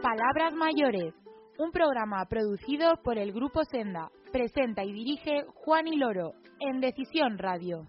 Palabras Mayores, un programa producido por el Grupo Senda. Presenta y dirige Juan y Loro, en Decisión Radio.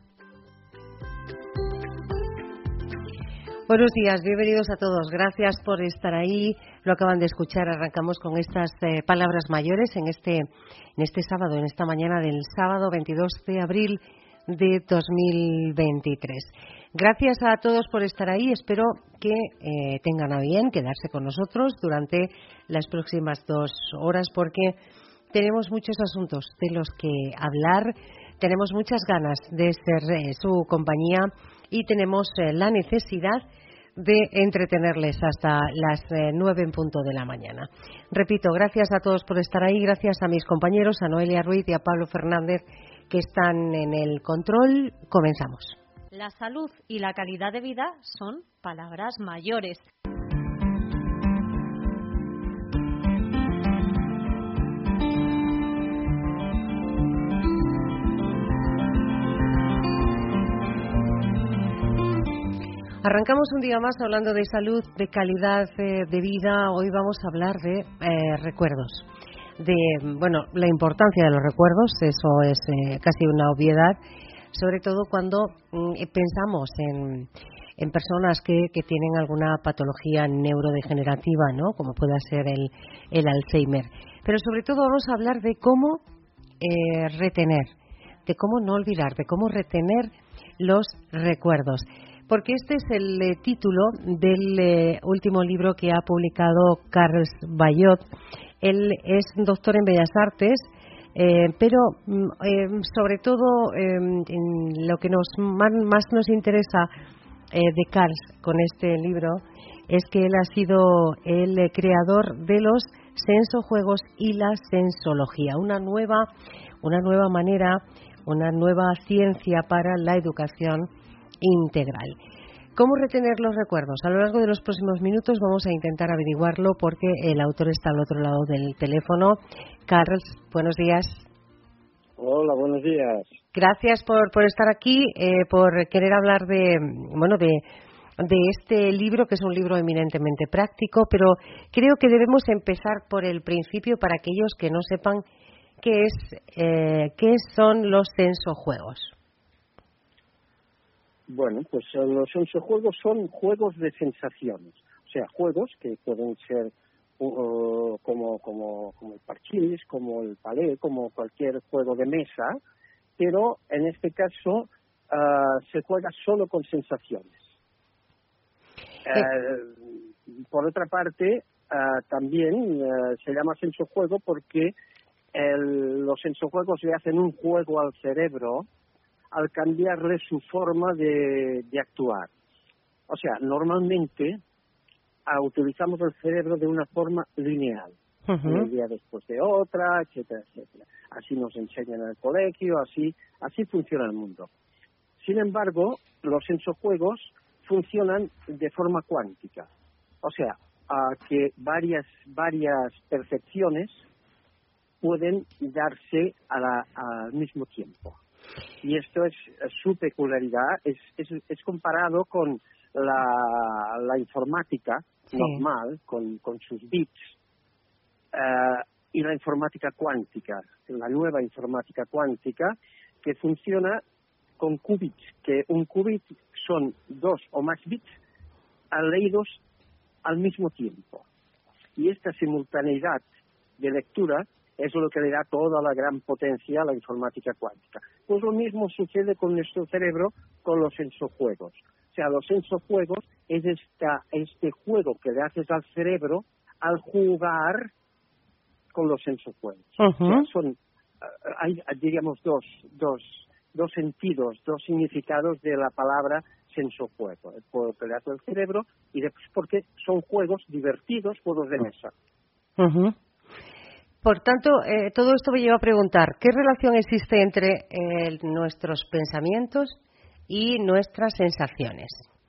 Buenos días, bienvenidos a todos. Gracias por estar ahí. Lo acaban de escuchar. Arrancamos con estas palabras mayores en este sábado, en esta mañana del sábado 22 de abril de 2023. Gracias a todos por estar ahí. Espero que tengan a bien quedarse con nosotros durante las próximas 2 horas porque tenemos muchos asuntos de los que hablar, tenemos muchas ganas de ser su compañía y tenemos la necesidad de entretenerles hasta las 9 en punto de la mañana. Repito, gracias a todos por estar ahí, gracias a mis compañeros, a Noelia Ruiz y a Pablo Fernández que están en el control. Comenzamos. La salud y la calidad de vida son palabras mayores. Arrancamos un día más hablando de salud, de calidad de vida. Hoy vamos a hablar de recuerdos, de la importancia de los recuerdos. Eso es casi una obviedad, sobre todo cuando pensamos en personas que tienen alguna patología neurodegenerativa, ¿no? Como pueda ser el Alzheimer. Pero sobre todo vamos a hablar de cómo retener, de cómo no olvidar, de cómo retener los recuerdos. Porque este es el título del último libro que ha publicado Carles Bayot. Él es doctor en Bellas Artes, pero sobre todo lo que más nos interesa de Carles con este libro es que él ha sido el creador de los sensojuegos y la sensología, una nueva manera, una nueva ciencia para la educación integral. ¿Cómo retener los recuerdos? A lo largo de los próximos minutos vamos a intentar averiguarlo porque el autor está al otro lado del teléfono. Carles, buenos días. Hola, buenos días. Gracias por estar aquí, por querer hablar de este libro, que es un libro eminentemente práctico, pero creo que debemos empezar por el principio para aquellos que no sepan qué son los sensojuegos. Bueno, pues los sensojuegos son juegos de sensaciones, o sea, juegos que pueden ser como el parchís, como el palé, como cualquier juego de mesa, pero en este caso se juega solo con sensaciones. Por otra parte, también se llama sensojuego porque los sensojuegos le hacen un juego al cerebro al cambiarle su forma de actuar. O sea, normalmente utilizamos el cerebro de una forma lineal, un día después de otra, etcétera, etcétera. Así nos enseñan en el colegio, así funciona el mundo. Sin embargo, los sensojuegos funcionan de forma cuántica. O sea, que varias percepciones pueden darse al mismo tiempo. Y esto es su peculiaridad, es comparado con la informática normal, con sus bits, y la informática cuántica, la nueva informática cuántica, que funciona con qubits, que un qubit son 2 o más bits leídos al mismo tiempo. Y esta simultaneidad de lectura es lo que le da toda la gran potencia a la informática cuántica. Pues lo mismo sucede con nuestro cerebro con los sensojuegos. O sea, los sensojuegos es este juego que le haces al cerebro al jugar con los sensojuegos. Uh-huh. O sea, hay, diríamos, dos sentidos, dos significados de la palabra sensojuego. El juego que le hace al cerebro y después porque son juegos divertidos, juegos de mesa. Uh-huh. Por tanto, todo esto me lleva a preguntar, ¿qué relación existe entre nuestros pensamientos y nuestras sensaciones?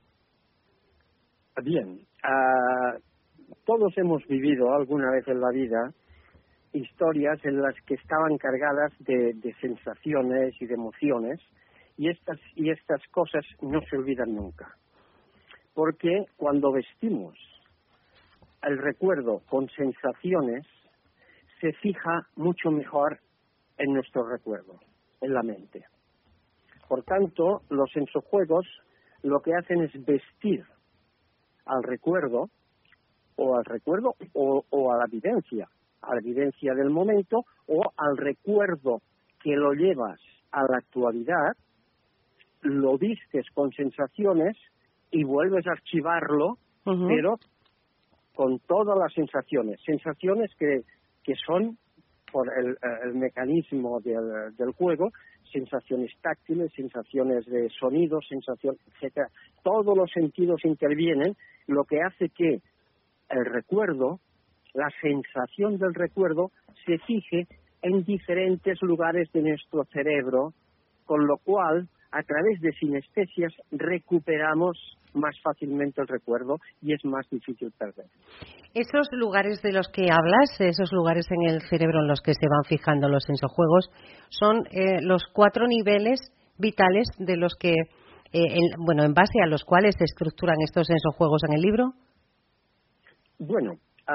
Bien, todos hemos vivido alguna vez en la vida historias en las que estaban cargadas de sensaciones y de emociones, y estas cosas no se olvidan nunca. Porque cuando vestimos el recuerdo con sensaciones se fija mucho mejor en nuestro recuerdo, en la mente. Por tanto, los sensojuegos lo que hacen es vestir al recuerdo o a la vivencia del momento, o al recuerdo que lo llevas a la actualidad, lo vistes con sensaciones y vuelves a archivarlo, pero con todas las sensaciones que son, por el mecanismo del juego, sensaciones táctiles, sensaciones de sonido, sensaciones, etcétera. Todos los sentidos intervienen, lo que hace que el recuerdo, la sensación del recuerdo, se fije en diferentes lugares de nuestro cerebro, con lo cual, a través de sinestesias, recuperamos más fácilmente el recuerdo y es más difícil perder. Esos lugares de los que hablas, esos lugares en el cerebro en los que se van fijando los sensojuegos, son los 4 niveles vitales de los que, en base a los cuales se estructuran estos sensojuegos en el libro. Bueno,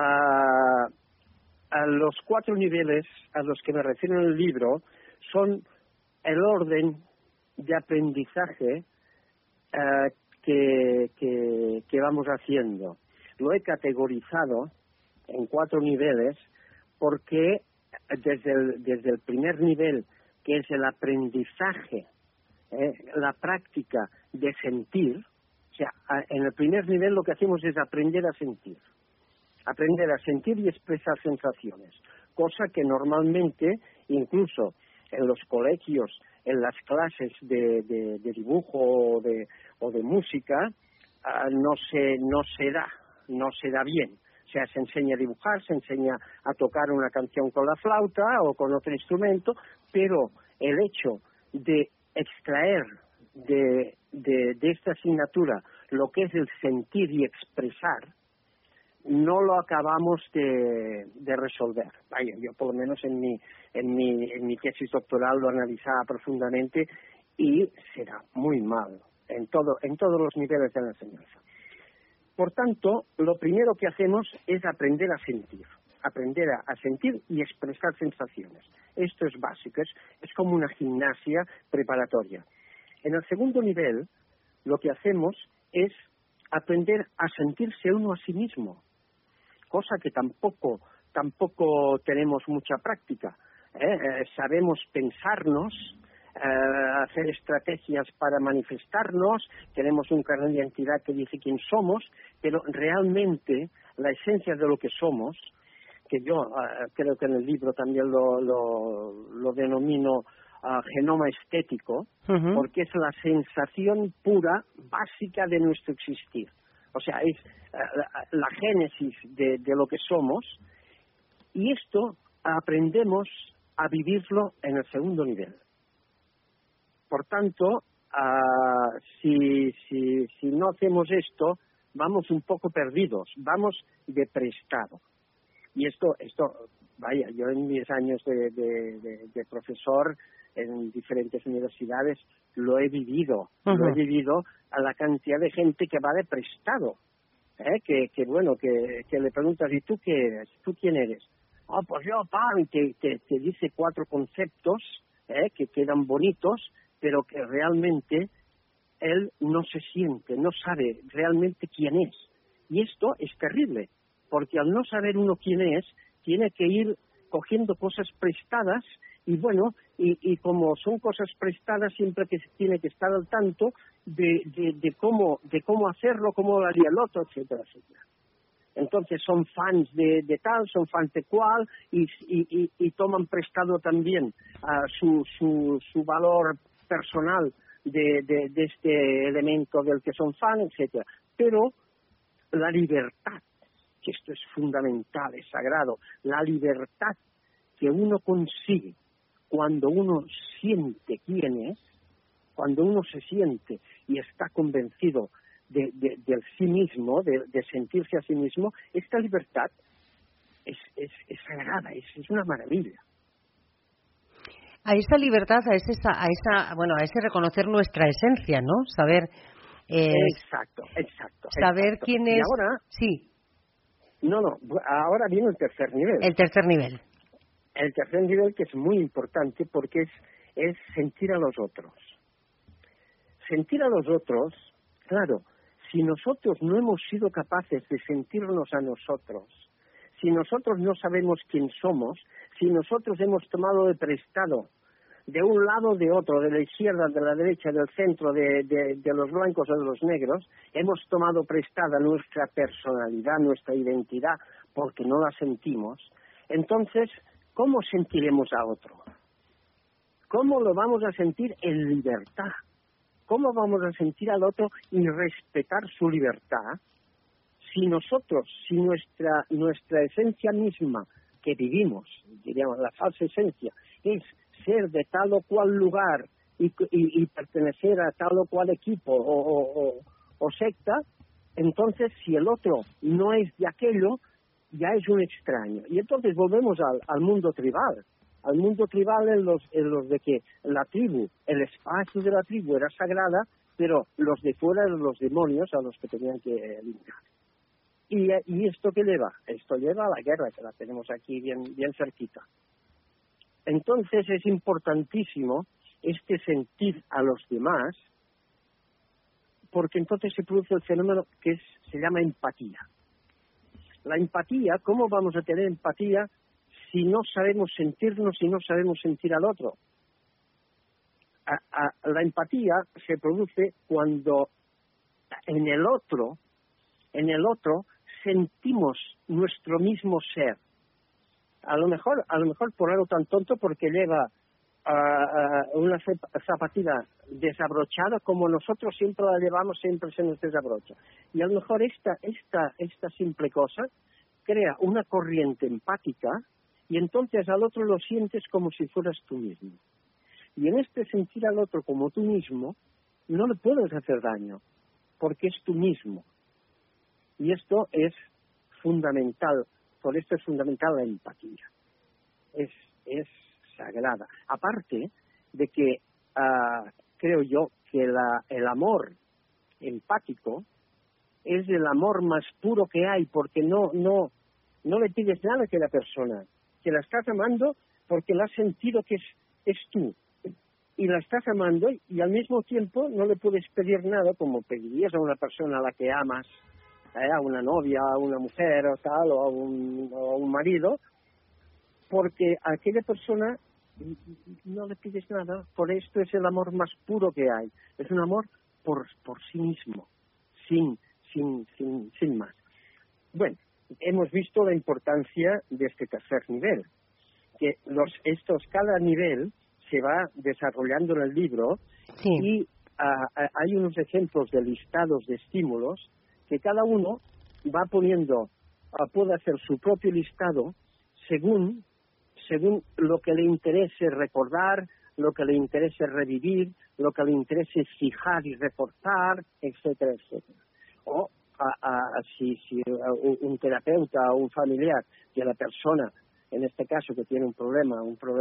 a los 4 niveles a los que me refiero en el libro son el orden de aprendizaje que vamos haciendo. Lo he categorizado en 4 niveles porque desde el primer nivel, que es el aprendizaje, la práctica de sentir, o sea, en el primer nivel lo que hacemos es aprender a sentir y expresar sensaciones, cosa que normalmente, incluso en los colegios, en las clases de dibujo o de música, no se da bien. O sea, se enseña a dibujar, se enseña a tocar una canción con la flauta o con otro instrumento, pero el hecho de extraer de esta asignatura lo que es el sentir y expresar, no lo acabamos de resolver. Vaya, yo por lo menos en mi tesis doctoral lo analizaba profundamente y será muy mal en todos los niveles de la enseñanza. Por tanto, lo primero que hacemos es aprender a sentir y expresar sensaciones. Esto es básico, es como una gimnasia preparatoria. En el segundo nivel, lo que hacemos es aprender a sentirse uno a sí mismo, cosa que tampoco tenemos mucha práctica. Sabemos pensarnos, hacer estrategias para manifestarnos, tenemos un carnet de identidad que dice quién somos, pero realmente la esencia de lo que somos, que yo creo que en el libro también lo denomino genoma estético, porque es la sensación pura, básica de nuestro existir. O sea, es la génesis de lo que somos, y esto aprendemos a vivirlo en el segundo nivel. Por tanto, si no hacemos esto, vamos un poco perdidos, vamos de prestado. Y esto, vaya, yo en mis años de profesor en diferentes universidades lo he vivido a la cantidad de gente que va de prestado, que le preguntas, ¿y tú qué eres? ¿Tú quién eres? Pues yo, y te dice 4 conceptos que quedan bonitos, pero que realmente él no se siente, no sabe realmente quién es. Y esto es terrible, porque al no saber uno quién es, tiene que ir cogiendo cosas prestadas, y bueno, y como son cosas prestadas, siempre que tiene que estar al tanto de cómo hacerlo, cómo lo haría el otro, etcétera, etcétera. Entonces son fans de tal, son fans de cual, y toman prestado también su valor personal de este elemento del que son fans, etcétera. Pero la libertad, que esto es fundamental, es sagrado, la libertad que uno consigue cuando uno siente quién es, cuando uno se siente y está convencido de sí mismo, de sentirse a sí mismo, esta libertad es sagrada, es una maravilla. A esa libertad, a ese reconocer nuestra esencia, ¿no? Saber Exacto. Saber quién es. Y ahora, sí. No, ahora viene el tercer nivel. El tercer nivel. El tercer nivel, que es muy importante porque es sentir a los otros. Sentir a los otros, claro, si nosotros no hemos sido capaces de sentirnos a nosotros, si nosotros no sabemos quién somos, si nosotros hemos tomado de prestado de un lado o de otro, de la izquierda, de la derecha, del centro, de los blancos o de los negros, hemos tomado prestada nuestra personalidad, nuestra identidad, porque no la sentimos, entonces, ¿cómo sentiremos a otro? ¿Cómo lo vamos a sentir en libertad? ¿Cómo vamos a sentir al otro y respetar su libertad si nosotros, si nuestra esencia misma que vivimos, diríamos la falsa esencia, es ser de tal o cual lugar y pertenecer a tal o cual equipo o secta, entonces si el otro no es de aquello, ya es un extraño. Y entonces volvemos al mundo tribal. Al mundo tribal en los de que la tribu, el espacio de la tribu era sagrada, pero los de fuera eran los demonios a los que tenían que limpiar. ¿Y esto qué lleva? Esto lleva a la guerra, que la tenemos aquí bien cerquita. Entonces es importantísimo este sentir a los demás, porque entonces se produce el fenómeno que se llama empatía. La empatía, ¿cómo vamos a tener empatía si no sabemos sentirnos y no sabemos sentir al otro? La empatía se produce cuando en el otro sentimos nuestro mismo ser. A lo mejor por algo tan tonto, porque lleva una zapatilla desabrochada como nosotros siempre la llevamos, siempre se nos desabrocha. Y a lo mejor esta simple cosa crea una corriente empática y entonces al otro lo sientes como si fueras tú mismo. Y en este sentir al otro como tú mismo, no le puedes hacer daño, porque es tú mismo. Y esto es fundamental, por esto es fundamental la empatía. Es sagrada. Aparte de que creo yo que el amor empático es el amor más puro que hay, porque no le pides nada que la persona, que la estás amando porque la has sentido que es tú, y la estás amando y al mismo tiempo no le puedes pedir nada como pedirías a una persona a la que amas, a una novia, a una mujer o tal, o a un marido, porque a aquella persona no le pides nada. Por esto es el amor más puro que hay. Es un amor por sí mismo, sin más. Bueno, hemos visto la importancia de este tercer nivel, que cada nivel se va desarrollando en el libro. Sí. Y hay unos ejemplos de listados de estímulos que cada uno va poniendo, puede hacer su propio listado según lo que le interese recordar, lo que le interese revivir, lo que le interese fijar y reforzar, etcétera, etcétera. O si un terapeuta o un familiar de la persona, en este caso que tiene un problema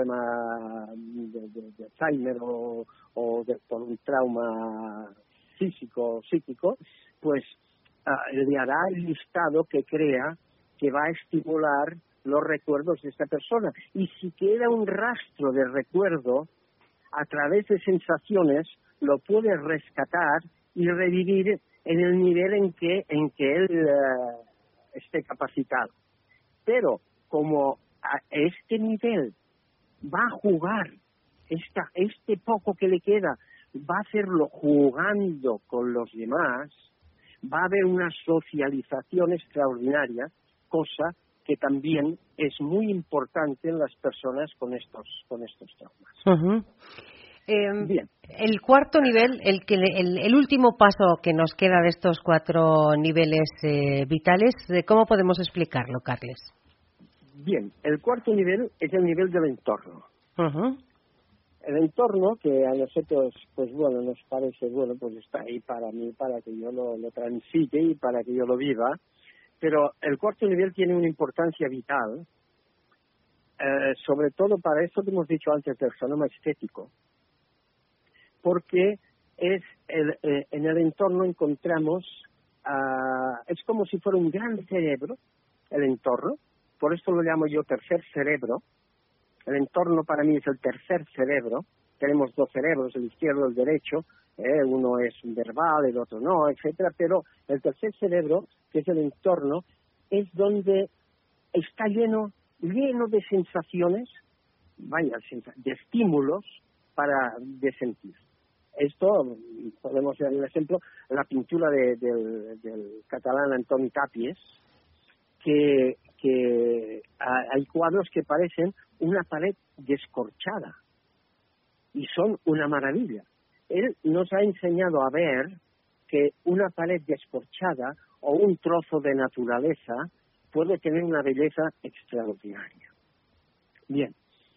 de Alzheimer o por un trauma físico o psíquico, pues le hará el listado que crea que va a estimular los recuerdos de esta persona. Y si queda un rastro de recuerdo, a través de sensaciones, lo puede rescatar y revivir en el nivel en que él esté capacitado. Pero como a este nivel va a jugar, este poco que le queda, va a hacerlo jugando con los demás, va a haber una socialización extraordinaria, cosa que también es muy importante en las personas con estos traumas. Uh-huh. Bien. El cuarto nivel, el último paso que nos queda de estos 4 niveles vitales, ¿cómo podemos explicarlo, Carles? Bien, el cuarto nivel es el nivel del entorno. Uh-huh. El entorno, que a nosotros, pues bueno, nos parece, bueno, pues está ahí para mí, para que yo lo transite y para que yo lo viva. Pero el cuarto nivel tiene una importancia vital, sobre todo para esto que hemos dicho antes del fenómeno estético, porque en el entorno encontramos, es como si fuera un gran cerebro el entorno, por esto lo llamo yo tercer cerebro. El entorno para mí es el tercer cerebro. Tenemos 2 cerebros, el izquierdo y el derecho, uno es verbal, el otro no, etcétera, pero el tercer cerebro, que es el entorno, es donde está lleno de sensaciones, de estímulos de sentir. Esto, podemos dar un ejemplo, la pintura del catalán Antoni Tàpies, que hay cuadros que parecen una pared descorchada y son una maravilla. Él nos ha enseñado a ver que una pared descorchada o un trozo de naturaleza puede tener una belleza extraordinaria. Bien,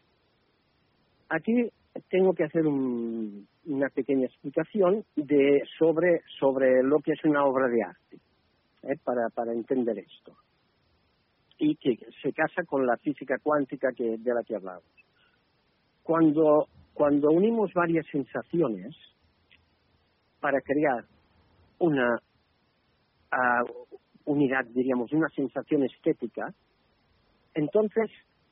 aquí tengo que hacer una pequeña explicación sobre lo que es una obra de arte, para entender esto, y que se casa con la física cuántica de la que hablamos. Cuando unimos varias sensaciones para crear una unidad, diríamos, una sensación estética, entonces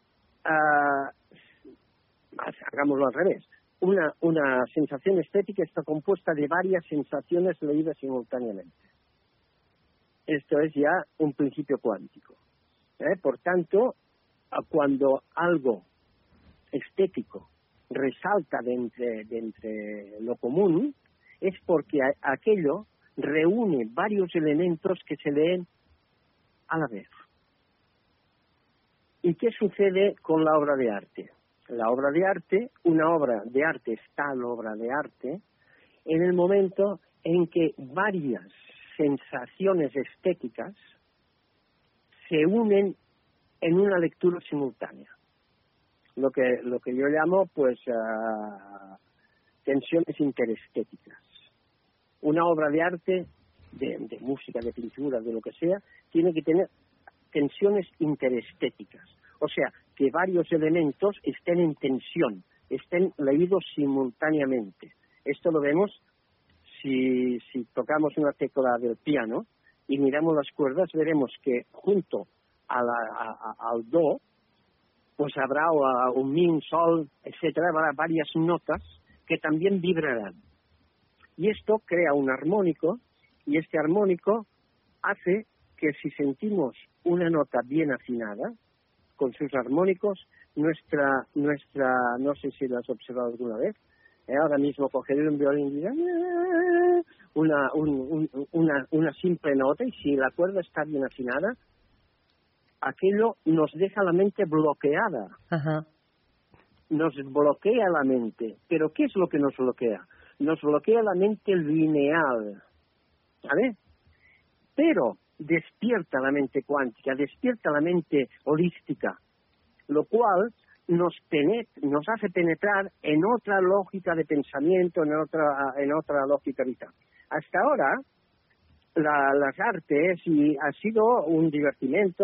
hagámoslo al revés. Una sensación estética está compuesta de varias sensaciones leídas simultáneamente. Esto es ya un principio cuántico. Por tanto, cuando algo estético resalta de entre lo común, es porque aquello reúne varios elementos que se leen a la vez. ¿Y qué sucede con la obra de arte? La obra de arte, una obra de arte es tal obra de arte en el momento en que varias sensaciones estéticas se unen en una lectura simultánea. Lo que yo llamo, pues, tensiones interestéticas. Una obra de arte, de música, de pintura, de lo que sea, tiene que tener tensiones interestéticas. O sea, que varios elementos estén en tensión, estén leídos simultáneamente. Esto lo vemos si tocamos una tecla del piano y miramos las cuerdas, veremos que junto al do, pues habrá un mi, un sol, etcétera, habrá varias notas que también vibrarán. Y esto crea un armónico, y este armónico hace que si sentimos una nota bien afinada, con sus armónicos, nuestra no sé si lo has observado alguna vez, ahora mismo cogeré un violín y dirá una simple nota, y si la cuerda está bien afinada, aquello nos deja la mente bloqueada. Ajá. Nos bloquea la mente. ¿Pero qué es lo que nos bloquea? Nos bloquea la mente lineal, ¿vale? Pero despierta la mente cuántica, despierta la mente holística, lo cual nos hace penetrar en otra lógica de pensamiento, en otra lógica vital. Hasta ahora, las artes ha sido un divertimento,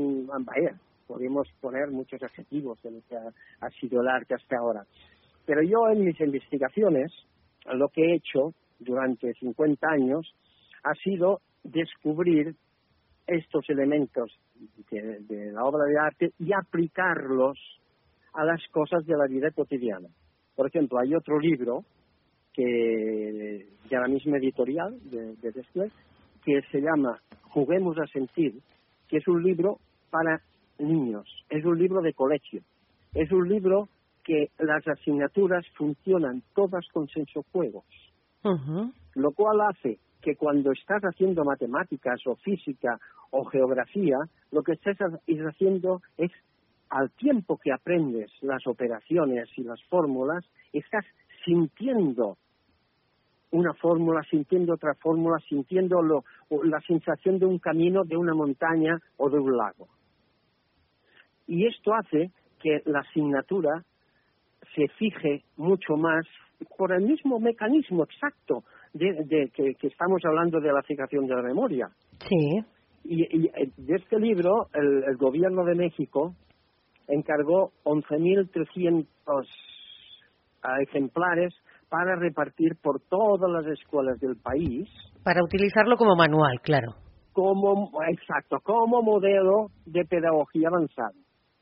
podemos poner muchos adjetivos de lo que ha sido el arte hasta ahora. Pero yo en mis investigaciones, lo que he hecho durante 50 años, ha sido descubrir estos elementos de la obra de arte y aplicarlos a las cosas de la vida cotidiana. Por ejemplo, hay otro libro de la misma editorial de Desclés, que se llama Juguemos a sentir, que es un libro para niños, es un libro de colegio, es un libro que las asignaturas funcionan todas con sensojuegos, lo cual hace que cuando estás haciendo matemáticas o física o geografía, lo que estás haciendo es, al tiempo que aprendes las operaciones y las fórmulas, estás sintiendo una fórmula, sintiendo otra fórmula, sintiendo la sensación de un camino, de una montaña o de un lago. Y esto hace que la asignatura se fije mucho más por el mismo mecanismo exacto que estamos hablando de la fijación de la memoria. Sí. Y de este libro, el gobierno de México encargó 11.300 ejemplares para repartir por todas las escuelas del país. Para utilizarlo como manual, claro. como modelo de pedagogía avanzada.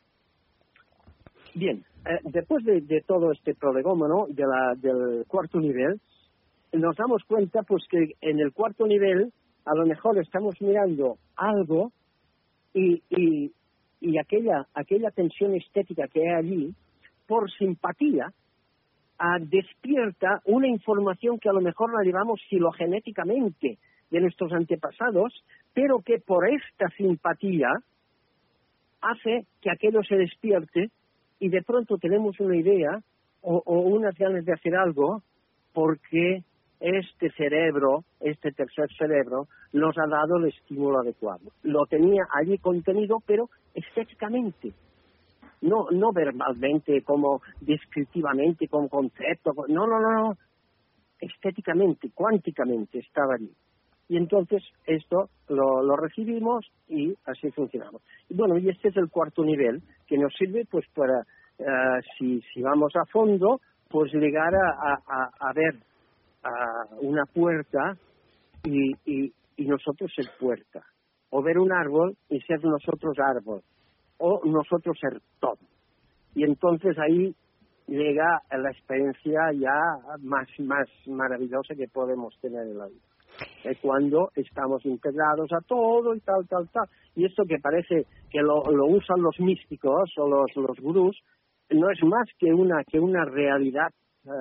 Bien, después de todo este prolegómeno del cuarto nivel, nos damos cuenta pues que en el cuarto nivel a lo mejor estamos mirando algo y aquella tensión estética que hay allí, por simpatía, despierta una información que a lo mejor la llevamos filogenéticamente de nuestros antepasados, pero que por esta simpatía hace que aquello se despierte y de pronto tenemos una idea o unas ganas de hacer algo porque este tercer cerebro, nos ha dado el estímulo adecuado. Lo tenía allí contenido, pero estéticamente, no verbalmente, como descriptivamente, con concepto, no, estéticamente, cuánticamente estaba allí. Y entonces esto lo recibimos y así funcionamos. Y bueno, y este es el cuarto nivel que nos sirve pues para, si vamos a fondo, pues llegar a ver una puerta y nosotros ser puerta. O ver un árbol y ser nosotros árbol. O nosotros ser todo. Y entonces ahí llega la experiencia ya más maravillosa que podemos tener en la vida. Cuando estamos integrados a todo y tal. Y esto que parece que lo usan los místicos o los gurús, no es más que una realidad,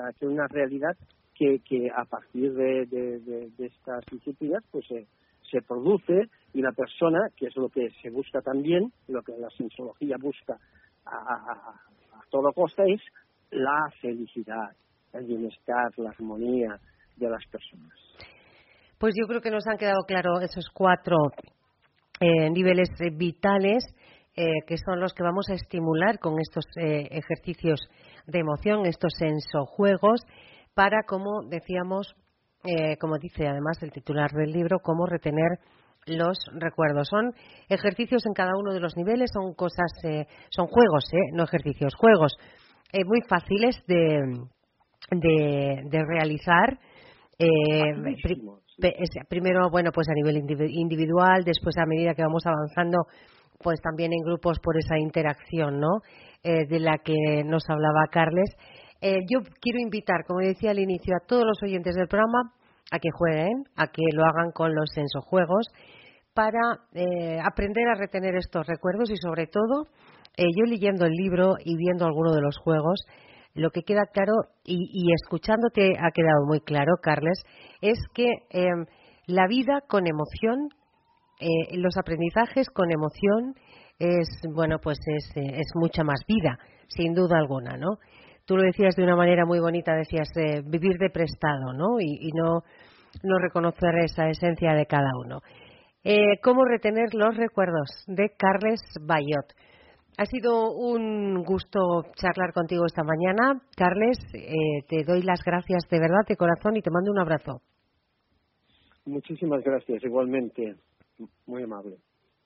que a partir de estas disciplinas pues se produce, y la persona, que es lo que se busca también, lo que la sensología busca a toda costa, es la felicidad, el bienestar, la armonía de las personas. Pues yo creo que nos han quedado claros esos 4 niveles vitales que son los que vamos a estimular con estos ejercicios de emoción, estos sensojuegos, para, como decíamos, como dice además el titular del libro, cómo retener los recuerdos. Son ejercicios en cada uno de los niveles, son cosas, son juegos, no ejercicios, juegos muy fáciles de realizar. Primero, bueno, pues a nivel individual, después a medida que vamos avanzando, pues también en grupos por esa interacción, ¿no? De la que nos hablaba Carles. Yo quiero invitar, como decía al inicio, a todos los oyentes del programa a que jueguen, a que lo hagan con los sensojuegos para aprender a retener estos recuerdos y, sobre todo, yo leyendo el libro y viendo alguno de los juegos, lo que queda claro y escuchándote ha quedado muy claro, Carles, es que la vida con emoción, los aprendizajes con emoción es mucha más vida, sin duda alguna, ¿no? Tú lo decías de una manera muy bonita, decías vivir de prestado, ¿no? Y no reconocer esa esencia de cada uno. ¿Cómo retener los recuerdos? De Carles Bayot. Ha sido un gusto charlar contigo esta mañana. Carles, te doy las gracias de verdad, de corazón, y te mando un abrazo. Muchísimas gracias, igualmente. Muy amable.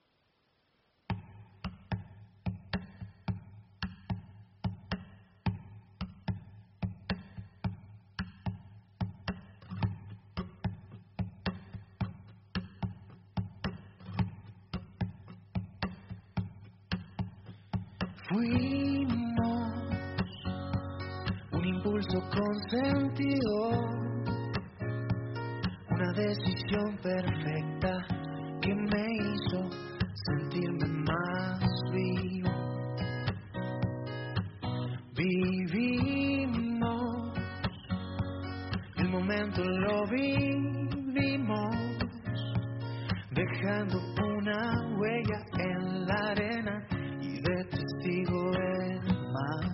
Fuimos un impulso consentido, una decisión perfecta que me hizo sentirme más vivo. Vivimos, el momento lo vivimos, dejando una huella en la arena y de testigo el mar,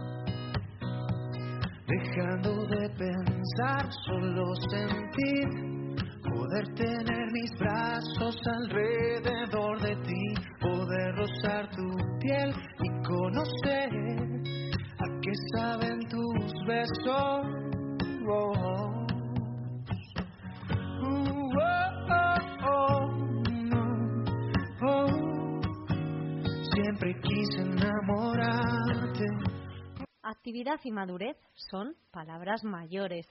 dejando de pensar, solo sentir, poder tener mis brazos alrededor de ti, poder rozar tu piel y conocer a qué saben tus besos. Siempre quise enamorarte. Actividad y madurez son palabras mayores.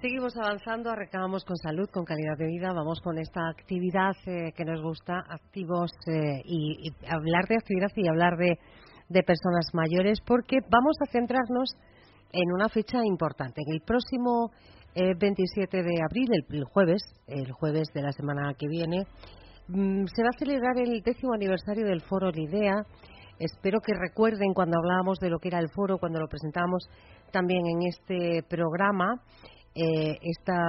Seguimos avanzando, arrancamos con salud, con calidad de vida, vamos con esta actividad que nos gusta, activos y hablar de actividad y hablar de personas mayores, porque vamos a centrarnos en una fecha importante. En el próximo 27 de abril, el jueves de la semana que viene, se va a celebrar el 10º aniversario del Foro Lidea. Espero que recuerden cuando hablábamos de lo que era el foro, cuando lo presentamos también en este programa, esta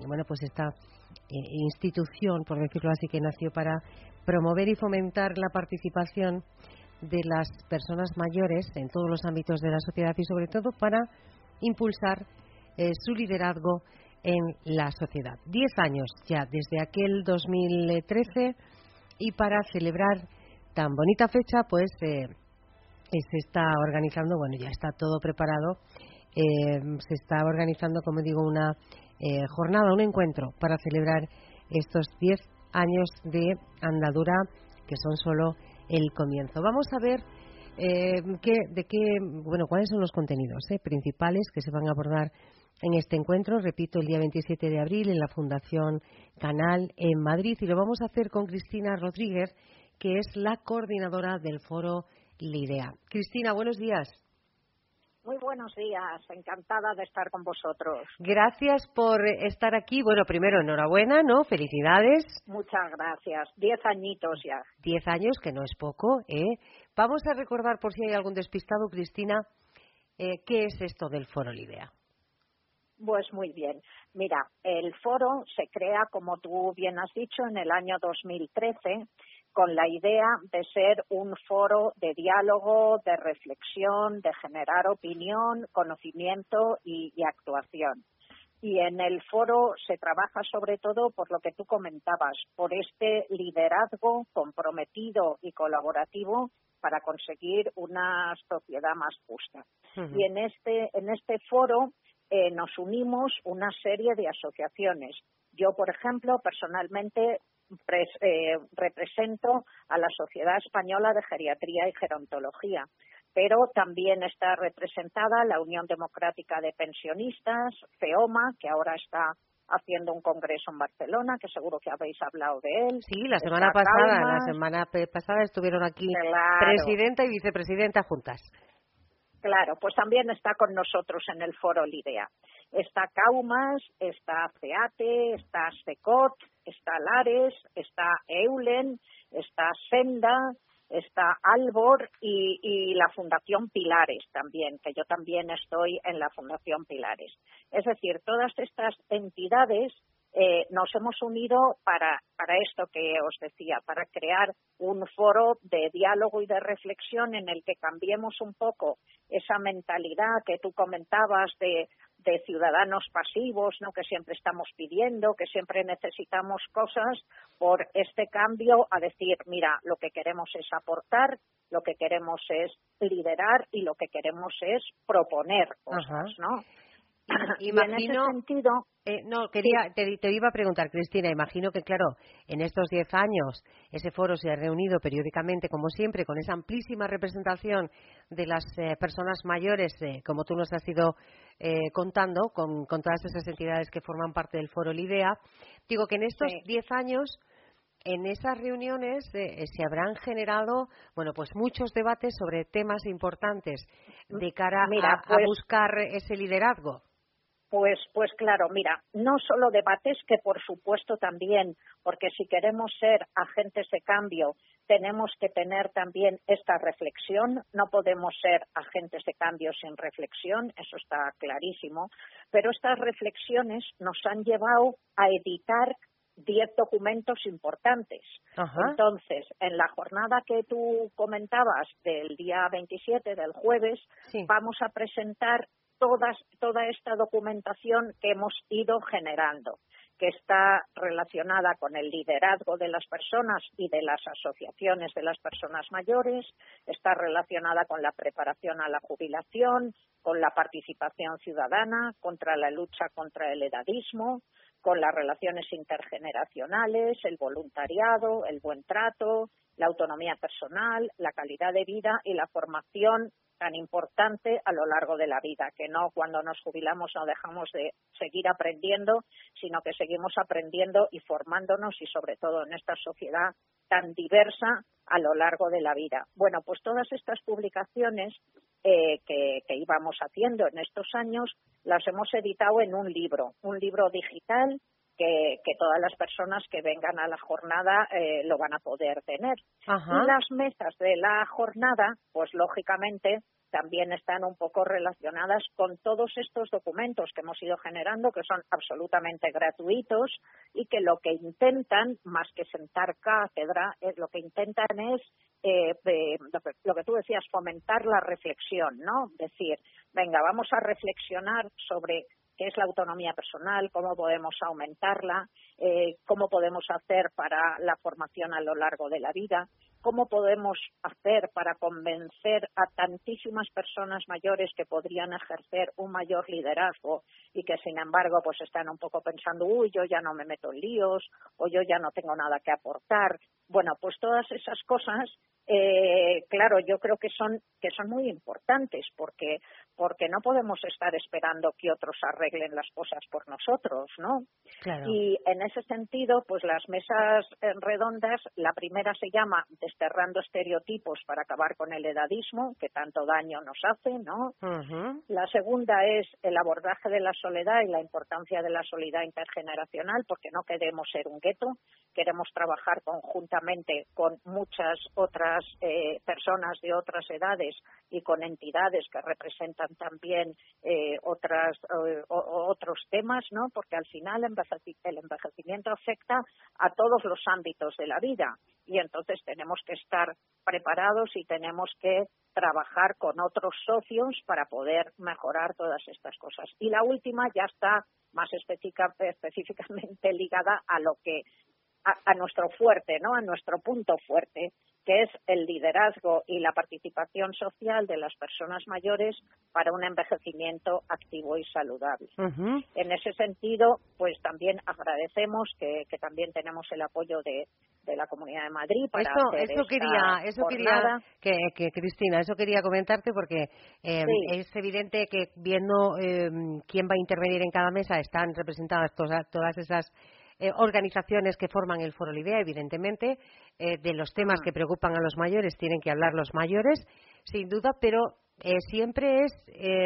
institución, por decirlo así, que nació para promover y fomentar la participación de las personas mayores en todos los ámbitos de la sociedad y sobre todo para impulsar su liderazgo en la sociedad. 10 años ya desde aquel 2013 y para celebrar tan bonita fecha pues se está organizando, bueno, ya está todo preparado, se está organizando, como digo, una jornada, un encuentro para celebrar estos 10 años de andadura que son solo el comienzo. Vamos a ver cuáles son los contenidos principales que se van a abordar en este encuentro. Repito, el día 27 de abril en la Fundación Canal en Madrid, y lo vamos a hacer con Cristina Rodríguez, que es la coordinadora del Foro Lidea. Cristina, buenos días. Muy buenos días, encantada de estar con vosotros. Gracias por estar aquí. Bueno, primero, enhorabuena, ¿no? Felicidades. Muchas gracias. 10 añitos ya. 10 años, que no es poco, ¿eh? Vamos a recordar, por si hay algún despistado, Cristina, ¿qué es esto del Foro Lidea? Pues muy bien. Mira, el foro se crea, como tú bien has dicho, en el año 2013, con la idea de ser un foro de diálogo, de reflexión, de generar opinión, conocimiento y actuación. Y en el foro se trabaja sobre todo por lo que tú comentabas, por este liderazgo comprometido y colaborativo para conseguir una sociedad más justa. Uh-huh. Y en este foro nos unimos una serie de asociaciones. Yo, por ejemplo, personalmente represento a la Sociedad Española de Geriatría y Gerontología, pero también está representada la Unión Democrática de Pensionistas, FEOMA, que ahora está haciendo un congreso en Barcelona, que seguro que habéis hablado de él. Sí, la semana pasada estuvieron aquí, claro, presidenta y vicepresidenta juntas. Claro, pues también está con nosotros en el Foro Lidea. Está Caumas, está CEATE, está SECOT, está Lares, está EULEN, está Senda, está Albor y la Fundación Pilares también, que yo también estoy en la Fundación Pilares. Es decir, todas estas entidades nos hemos unido para esto que os decía, para crear un foro de diálogo y de reflexión en el que cambiemos un poco esa mentalidad que tú comentabas de ciudadanos pasivos, ¿no? Que siempre estamos pidiendo, que siempre necesitamos cosas, por este cambio a decir, mira, lo que queremos es aportar, lo que queremos es liderar y lo que queremos es proponer cosas, ¿no? Imagino, y en ese sentido... te iba a preguntar, Cristina, imagino que, claro, en estos 10 años ese foro se ha reunido periódicamente, como siempre, con esa amplísima representación de las personas mayores, como tú nos has ido contando, con todas esas entidades que forman parte del Foro Lidea. Digo que en estos 10 años, en esas reuniones se habrán generado, bueno, pues muchos debates sobre temas importantes de cara a buscar ese liderazgo. Pues claro, mira, no solo debates, que por supuesto también, porque si queremos ser agentes de cambio, tenemos que tener también esta reflexión, no podemos ser agentes de cambio sin reflexión, eso está clarísimo, pero estas reflexiones nos han llevado a editar 10 documentos importantes. Ajá. Entonces, en la jornada que tú comentabas del día 27, del jueves, sí, vamos a presentar toda esta documentación que hemos ido generando, que está relacionada con el liderazgo de las personas y de las asociaciones de las personas mayores, está relacionada con la preparación a la jubilación, con la participación ciudadana, contra la lucha contra el edadismo, con las relaciones intergeneracionales, el voluntariado, el buen trato, la autonomía personal, la calidad de vida y la formación tan importante a lo largo de la vida, que no cuando nos jubilamos no dejamos de seguir aprendiendo, sino que seguimos aprendiendo y formándonos y sobre todo en esta sociedad tan diversa a lo largo de la vida. Bueno, pues todas estas publicaciones que íbamos haciendo en estos años las hemos editado en un libro digital que todas las personas que vengan a la jornada lo van a poder tener. Ajá. Y las mesas de la jornada, pues lógicamente también están un poco relacionadas con todos estos documentos que hemos ido generando, que son absolutamente gratuitos y que lo que intentan, más que sentar cátedra, lo que intentan es lo que tú decías, fomentar la reflexión, ¿no? Decir, venga, vamos a reflexionar sobre qué es la autonomía personal, cómo podemos aumentarla, cómo podemos hacer para la formación a lo largo de la vida, cómo podemos hacer para convencer a tantísimas personas mayores que podrían ejercer un mayor liderazgo y que sin embargo pues están un poco pensando, yo ya no me meto en líos o yo ya no tengo nada que aportar. Bueno, pues todas esas cosas, claro, yo creo que son muy importantes porque no podemos estar esperando que otros arreglen las cosas por nosotros, ¿no? Claro. Y en ese sentido, pues las mesas redondas, la primera se llama Desterrando estereotipos para acabar con el edadismo, que tanto daño nos hace, ¿no? Uh-huh. La segunda es el abordaje de la soledad y la importancia de la solidaridad intergeneracional, porque no queremos ser un gueto, queremos trabajar conjuntamente con muchas otras personas de otras edades y con entidades que representan también otros temas, ¿no? Porque al final el envejecimiento afecta a todos los ámbitos de la vida y entonces tenemos que estar preparados y tenemos que trabajar con otros socios para poder mejorar todas estas cosas. Y la última ya está más específicamente ligada a lo que a nuestro fuerte, ¿no? A nuestro punto fuerte, que es el liderazgo y la participación social de las personas mayores para un envejecimiento activo y saludable. Uh-huh. En ese sentido, pues también agradecemos que también tenemos el apoyo de la Comunidad de Madrid para hacer esta jornada. Cristina, eso quería comentarte porque Sí. es evidente que viendo quién va a intervenir en cada mesa están representadas todas esas organizaciones que forman el Foro Lidea, evidentemente, de los temas que preocupan a los mayores tienen que hablar los mayores, sin duda, pero siempre es,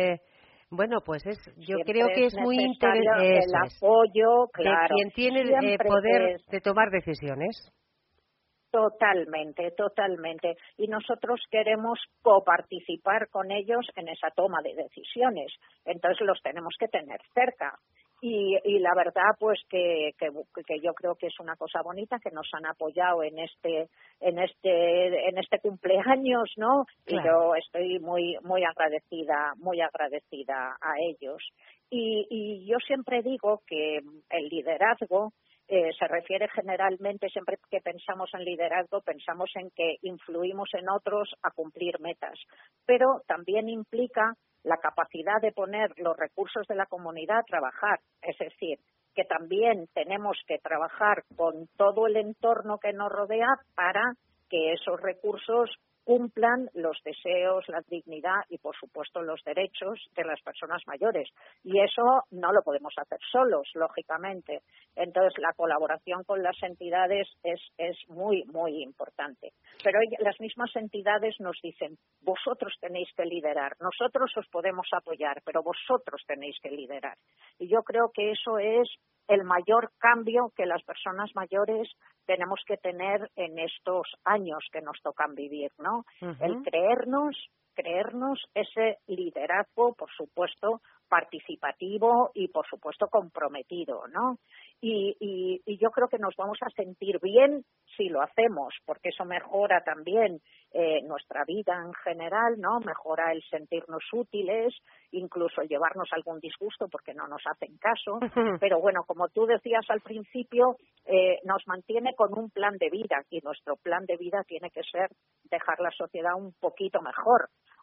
yo creo que es muy interesante el apoyo, claro, de quien tiene el poder de tomar decisiones. Totalmente. Y nosotros queremos coparticipar con ellos en esa toma de decisiones. Entonces los tenemos que tener cerca. Y la verdad, pues que yo creo que es una cosa bonita que nos han apoyado en este cumpleaños, ¿no? Claro. Y yo estoy muy agradecida a ellos. Y yo siempre digo que el liderazgo se refiere generalmente, siempre que pensamos en liderazgo, pensamos en que influimos en otros a cumplir metas, pero también implica la capacidad de poner los recursos de la comunidad a trabajar, es decir, que también tenemos que trabajar con todo el entorno que nos rodea para que esos recursos cumplan los deseos, la dignidad y, por supuesto, los derechos de las personas mayores. Y eso no lo podemos hacer solos, lógicamente. Entonces, la colaboración con las entidades es muy importante. Pero las mismas entidades nos dicen, vosotros tenéis que liderar, nosotros os podemos apoyar, pero vosotros tenéis que liderar. Y yo creo que eso es el mayor cambio que las personas mayores tenemos que tener en estos años que nos tocan vivir, ¿no? Uh-huh. El creernos ese liderazgo, por supuesto, participativo y, por supuesto, comprometido, ¿no? Y yo creo que nos vamos a sentir bien si lo hacemos, porque eso mejora también nuestra vida en general, ¿no? Mejora el sentirnos útiles, incluso llevarnos algún disgusto porque no nos hacen caso. Pero bueno, como tú decías al principio, nos mantiene con un plan de vida y nuestro plan de vida tiene que ser dejar la sociedad un poquito mejor.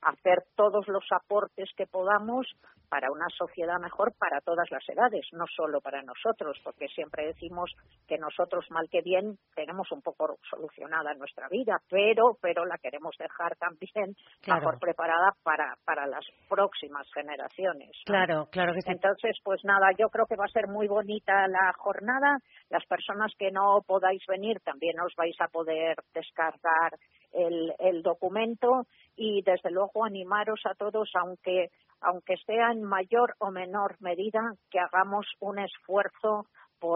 hacer todos los aportes que podamos para una sociedad mejor para todas las edades, no solo para nosotros, porque siempre decimos que nosotros, mal que bien, tenemos un poco solucionada nuestra vida, pero la queremos dejar también mejor preparada para las próximas generaciones, ¿no? Claro que sí. Entonces, pues nada, yo creo que va a ser muy bonita la jornada. Las personas que no podáis venir también os vais a poder descargar el documento y desde luego animaros a todos, aunque sea en mayor o menor medida, que hagamos un esfuerzo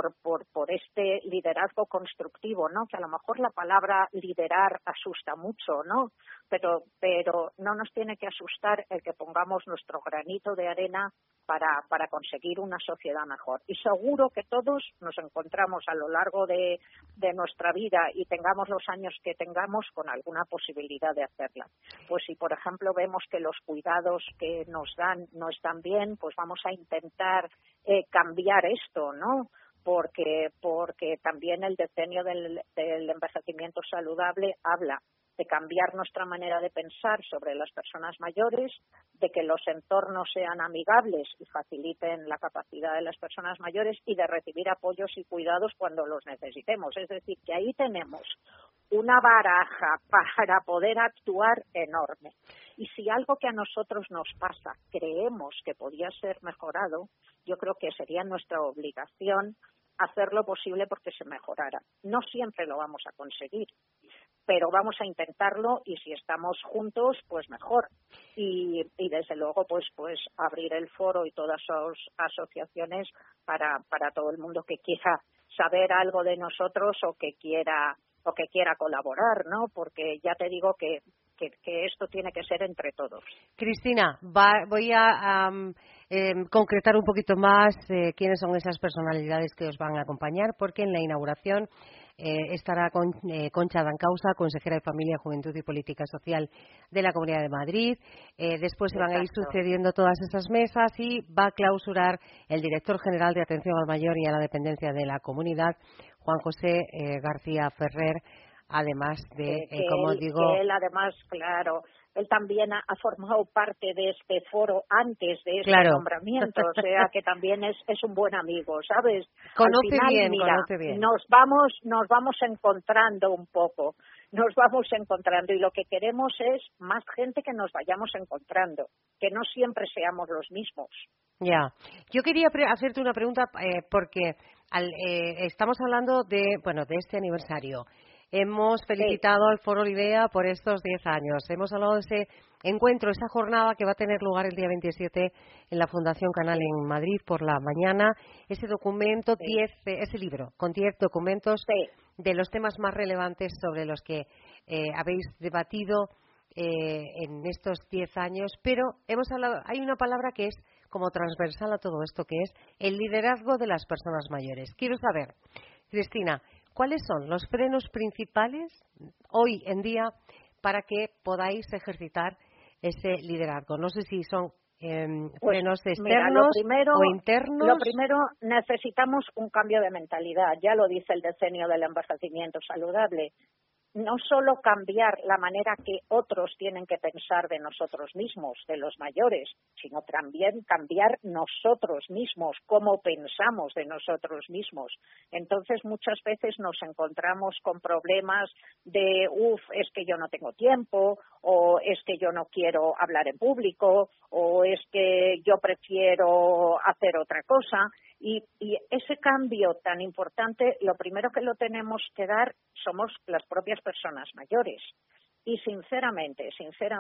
por este liderazgo constructivo, ¿no? Que a lo mejor la palabra liderar asusta mucho, ¿no? Pero no nos tiene que asustar el que pongamos nuestro granito de arena para conseguir una sociedad mejor. Y seguro que todos nos encontramos a lo largo de nuestra vida y tengamos los años que tengamos con alguna posibilidad de hacerla. Pues si, por ejemplo, vemos que los cuidados que nos dan no están bien, pues vamos a intentar cambiar esto, ¿no? Porque también el decenio del envejecimiento saludable habla de cambiar nuestra manera de pensar sobre las personas mayores, de que los entornos sean amigables y faciliten la capacidad de las personas mayores y de recibir apoyos y cuidados cuando los necesitemos. Es decir, que ahí tenemos una baraja para poder actuar enorme. Y si algo que a nosotros nos pasa creemos que podía ser mejorado, yo creo que sería nuestra obligación hacer lo posible porque se mejorara. No siempre lo vamos a conseguir, pero vamos a intentarlo y si estamos juntos, pues mejor. Y desde luego, pues abrir el foro y todas sus asociaciones para todo el mundo que quiera saber algo de nosotros o que quiera colaborar, ¿no? Porque ya te digo que esto tiene que ser entre todos. Cristina, voy a concretar un poquito más quiénes son esas personalidades que os van a acompañar, porque en la inauguración estará Concha Dancausa, consejera de Familia, Juventud y Política Social de la Comunidad de Madrid. Después se van a ir sucediendo todas esas mesas y va a clausurar el director general de Atención al Mayor y a la Dependencia de la Comunidad, Juan José García Ferrer, además de, como digo... Que él además, claro, él también ha formado parte de este foro antes de este nombramiento, o sea que también es un buen amigo, ¿sabes? Conoce Al final, bien. Nos vamos encontrando un poco, nos vamos encontrando y lo que queremos es más gente que nos vayamos encontrando, que no siempre seamos los mismos. Ya, yo quería hacerte una pregunta porque estamos hablando de este aniversario. Hemos felicitado al Foro Lidea por estos 10 años. Hemos hablado de ese encuentro, esa jornada que va a tener lugar el día 27 en la Fundación Canal en Madrid por la mañana. Ese documento, ese libro con 10 documentos de los temas más relevantes sobre los que habéis debatido en estos 10 años. Pero hemos hablado, hay una palabra que es como transversal a todo esto, que es el liderazgo de las personas mayores. Quiero saber, Cristina, ¿cuáles son los frenos principales hoy en día para que podáis ejercitar ese liderazgo? No sé si son frenos externos o internos. Lo primero, necesitamos un cambio de mentalidad. Ya lo dice el decenio del envejecimiento saludable. No solo cambiar la manera que otros tienen que pensar de nosotros mismos, de los mayores, sino también cambiar nosotros mismos, cómo pensamos de nosotros mismos. Entonces, muchas veces nos encontramos con problemas de, es que yo no tengo tiempo, o es que yo no quiero hablar en público, o es que yo prefiero hacer otra cosa. Y ese cambio tan importante, lo primero que lo tenemos que dar somos las propias personas mayores. Y sinceramente,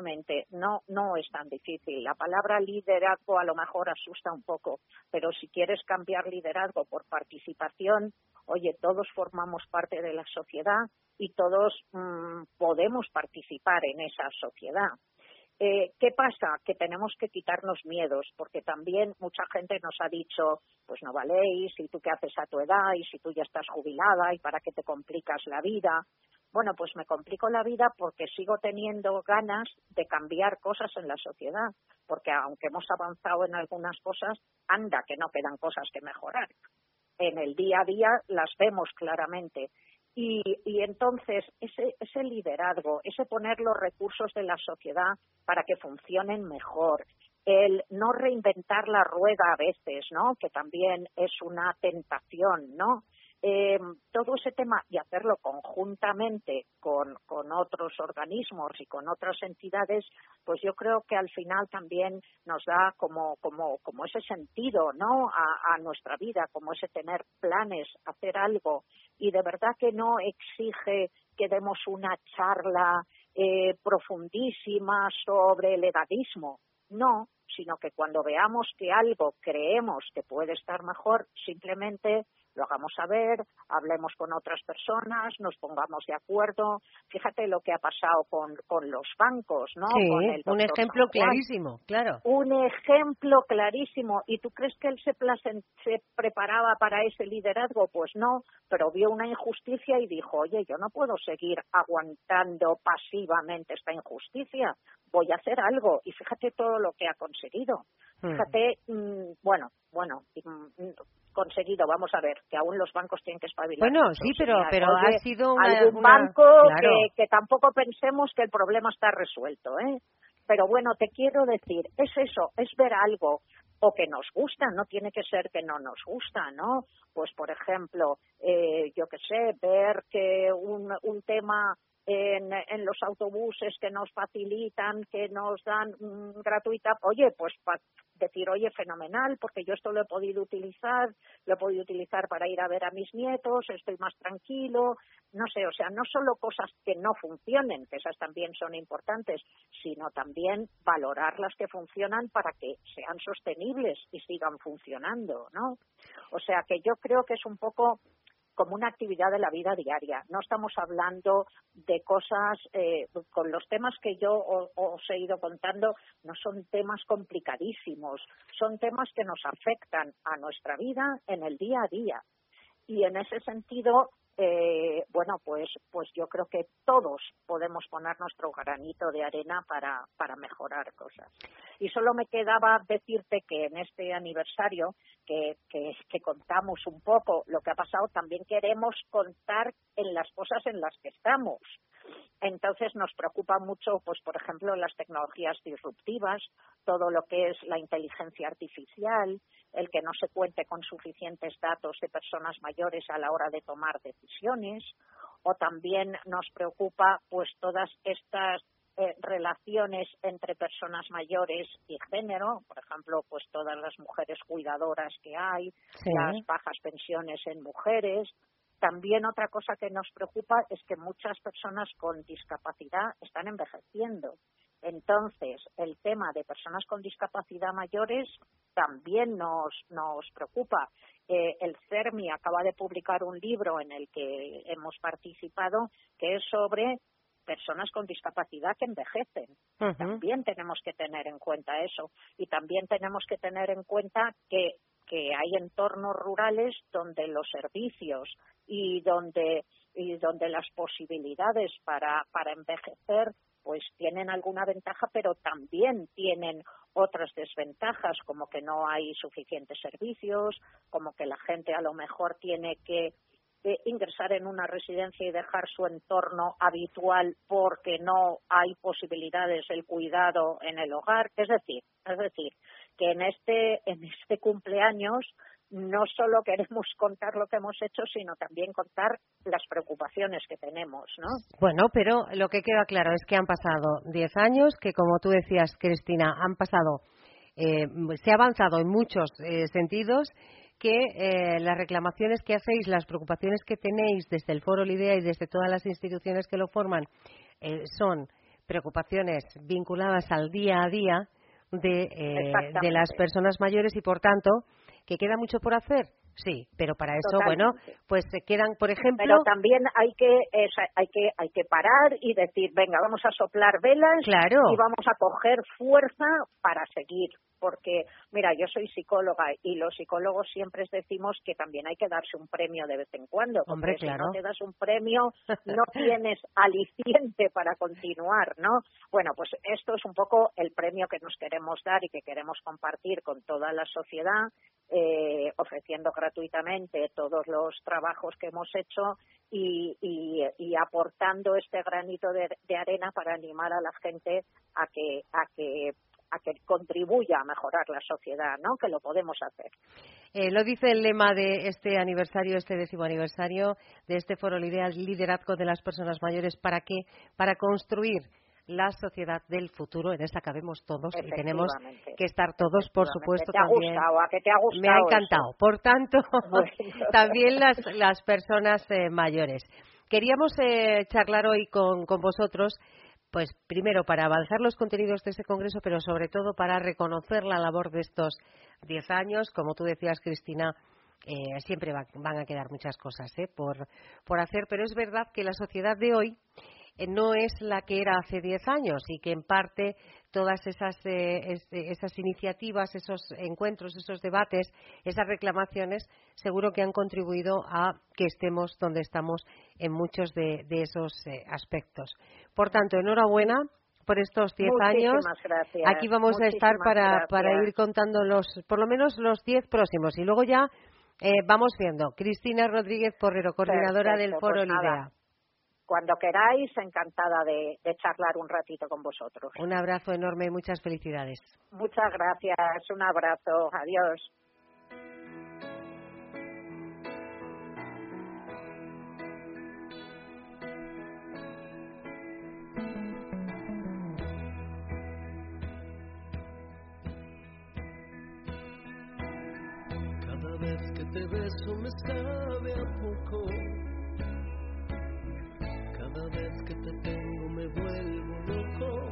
no es tan difícil. La palabra liderazgo a lo mejor asusta un poco, pero si quieres cambiar liderazgo por participación, oye, todos formamos parte de la sociedad y todos podemos participar en esa sociedad. ¿Qué pasa? Que tenemos que quitarnos miedos, porque también mucha gente nos ha dicho, pues no valéis, y tú qué haces a tu edad, y si tú ya estás jubilada, y para qué te complicas la vida. Bueno, pues me complico la vida porque sigo teniendo ganas de cambiar cosas en la sociedad, porque aunque hemos avanzado en algunas cosas, anda que no quedan cosas que mejorar. En el día a día las vemos claramente. Y entonces ese liderazgo, ese poner los recursos de la sociedad para que funcionen mejor, el no reinventar la rueda a veces, ¿no? Que también es una tentación, ¿no? Todo ese tema y hacerlo conjuntamente con otros organismos y con otras entidades, pues yo creo que al final también nos da como ese sentido, ¿no? A nuestra vida, como ese tener planes, hacer algo, y de verdad que no exige que demos una charla profundísima sobre el edadismo, no, sino que cuando veamos que algo creemos que puede estar mejor, simplemente lo hagamos saber, hablemos con otras personas, nos pongamos de acuerdo. Fíjate lo que ha pasado con los bancos, ¿no? Sí, con el un ejemplo clarísimo, claro. Un ejemplo clarísimo. ¿Y tú crees que él se preparaba para ese liderazgo? Pues no, pero vio una injusticia y dijo, oye, yo no puedo seguir aguantando pasivamente esta injusticia, voy a hacer algo. Y fíjate todo lo que ha conseguido. Fíjate, conseguido, vamos a ver, que aún los bancos tienen que espabilar. Bueno, sí, pero oye, ha sido algún banco claro. que tampoco pensemos que el problema está resuelto, ¿eh? Pero bueno, te quiero decir, es eso, es ver algo o que nos gusta, no tiene que ser que no nos gusta, ¿no? Pues, por ejemplo, yo qué sé, ver que un tema en los autobuses que nos facilitan, que nos dan gratuita, oye, pues decir, oye, fenomenal, porque yo esto lo he podido utilizar para ir a ver a mis nietos, estoy más tranquilo, no sé, o sea, no solo cosas que no funcionen, que esas también son importantes, sino también valorar las que funcionan para que sean sostenibles y sigan funcionando, ¿no? O sea, que yo creo que es un poco como una actividad de la vida diaria. No estamos hablando de cosas, con los temas que yo os he ido contando, no son temas complicadísimos, son temas que nos afectan a nuestra vida en el día a día. Y en ese sentido, pues yo creo que todos podemos poner nuestro granito de arena para mejorar cosas. Y solo me quedaba decirte que en este aniversario que contamos un poco lo que ha pasado, también queremos contar en las cosas en las que estamos. Entonces nos preocupa mucho, pues por ejemplo, las tecnologías disruptivas, todo lo que es la inteligencia artificial, el que no se cuente con suficientes datos de personas mayores a la hora de tomar decisiones, o también nos preocupa pues todas estas relaciones entre personas mayores y género, por ejemplo, pues todas las mujeres cuidadoras que hay, sí, las bajas pensiones en mujeres. También otra cosa que nos preocupa es que muchas personas con discapacidad están envejeciendo. Entonces, el tema de personas con discapacidad mayores también nos preocupa. El CERMI acaba de publicar un libro en el que hemos participado que es sobre personas con discapacidad que envejecen. También tenemos que tener en cuenta eso. Y también tenemos que tener en cuenta que hay entornos rurales donde los servicios y donde las posibilidades para envejecer pues tienen alguna ventaja, pero también tienen otras desventajas, como que no hay suficientes servicios, como que la gente a lo mejor tiene que ingresar en una residencia y dejar su entorno habitual porque no hay posibilidades del cuidado en el hogar. Es decir, que en este cumpleaños no solo queremos contar lo que hemos hecho, sino también contar las preocupaciones que tenemos, ¿no? Bueno, pero lo que queda claro es que han pasado 10 años, que como tú decías, Cristina, se ha avanzado en muchos sentidos, que las reclamaciones que hacéis, las preocupaciones que tenéis desde el Foro Lidea y desde todas las instituciones que lo forman, son preocupaciones vinculadas al día a día de las personas mayores y, por tanto, ¿que queda mucho por hacer? Sí, pero para eso, totalmente. Bueno, pues se quedan, por ejemplo... Pero también hay que parar y decir, venga, vamos a soplar velas, claro, y vamos a coger fuerza para seguir. Porque, mira, yo soy psicóloga y los psicólogos siempre decimos que también hay que darse un premio de vez en cuando. Porque hombre, claro, si no te das un premio, no tienes aliciente para continuar, ¿no? Bueno, pues esto es un poco el premio que nos queremos dar y que queremos compartir con toda la sociedad, ofreciendo gratuitamente todos los trabajos que hemos hecho y aportando este granito de arena para animar a la gente a que contribuya a mejorar la sociedad, ¿no? Que lo podemos hacer. Lo dice el lema de este aniversario, este 10º aniversario de este Foro Lidea, liderazgo de las personas mayores. ¿Para qué? Para construir la sociedad del futuro. En esa cabemos todos y tenemos que estar todos, por supuesto. ¿Te ha también. gustado? ¿A qué te ha gustado? Me ha encantado. Eso? Por tanto, Bueno. también las personas mayores. Queríamos charlar hoy con vosotros, pues primero para avanzar los contenidos de ese congreso, pero sobre todo para reconocer la labor de estos 10 años. Como tú decías, Cristina, siempre van a quedar muchas cosas por hacer, pero es verdad que la sociedad de hoy no es la que era hace 10 años y que en parte todas esas iniciativas, esos encuentros, esos debates, esas reclamaciones, seguro que han contribuido a que estemos donde estamos en muchos de esos aspectos. Por tanto, enhorabuena por estos 10 años. Gracias. Aquí vamos a estar para ir contando por lo menos los 10 próximos y luego ya vamos viendo. Cristina Rodríguez Porrero, coordinadora del Foro Lidea. Cuando queráis, encantada de charlar un ratito con vosotros. Un abrazo enorme y muchas felicidades. Muchas gracias, un abrazo, adiós. Cada vez que te beso me sabe a poco. Cada vez que te tengo me vuelvo loco.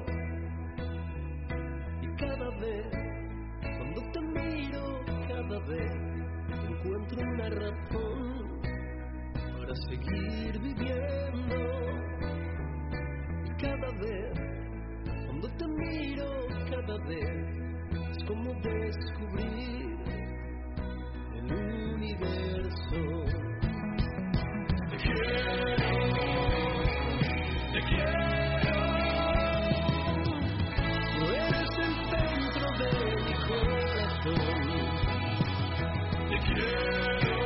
Y cada vez, cuando te miro, cada vez encuentro una razón para seguir viviendo. Y cada vez, cuando te miro, cada vez es como descubrir el universo. Te quiero. Te quiero, tú eres el centro de mi corazón. Te quiero,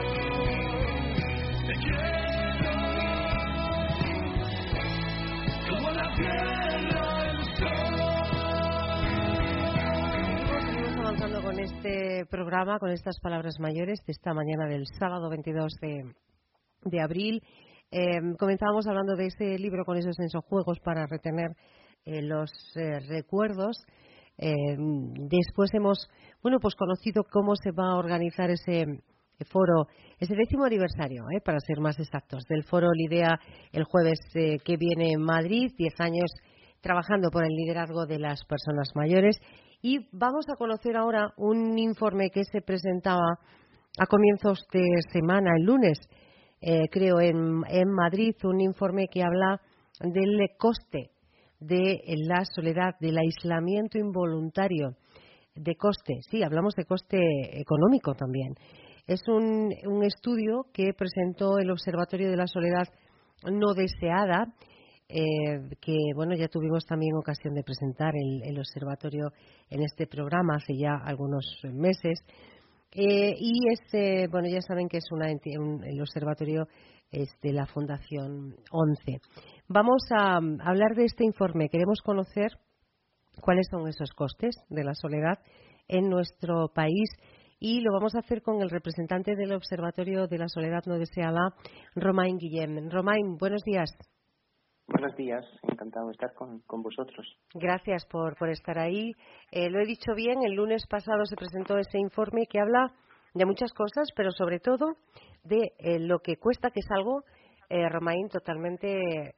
como la tierra, el sol. Seguimos avanzando con este programa, con estas palabras mayores de esta mañana del sábado 22 de abril. Comenzábamos hablando de ese libro con esos sensojuegos para retener los recuerdos. Después hemos pues conocido cómo se va a organizar ese foro, ese 10º aniversario, para ser más exactos, del Foro Lidea el jueves que viene en Madrid, 10 años trabajando por el liderazgo de las personas mayores. Y vamos a conocer ahora un informe que se presentaba a comienzos de semana, el lunes, creo, en Madrid, un informe que habla del coste de la soledad, del aislamiento involuntario, de coste, sí, hablamos de coste económico también. Es un estudio que presentó el Observatorio de la Soledad No Deseada, que ya tuvimos también ocasión de presentar el observatorio en este programa hace ya algunos meses. Y ya saben que es el observatorio es de la Fundación 11. Vamos a hablar de este informe. Queremos conocer cuáles son esos costes de la soledad en nuestro país y lo vamos a hacer con el representante del Observatorio de la Soledad No Deseada, Romain Guillem. Romain, buenos días. Buenos días, encantado de estar con vosotros. Gracias por estar ahí. Lo he dicho bien, el lunes pasado se presentó ese informe que habla de muchas cosas, pero sobre todo de lo que cuesta, que es algo, Romain, totalmente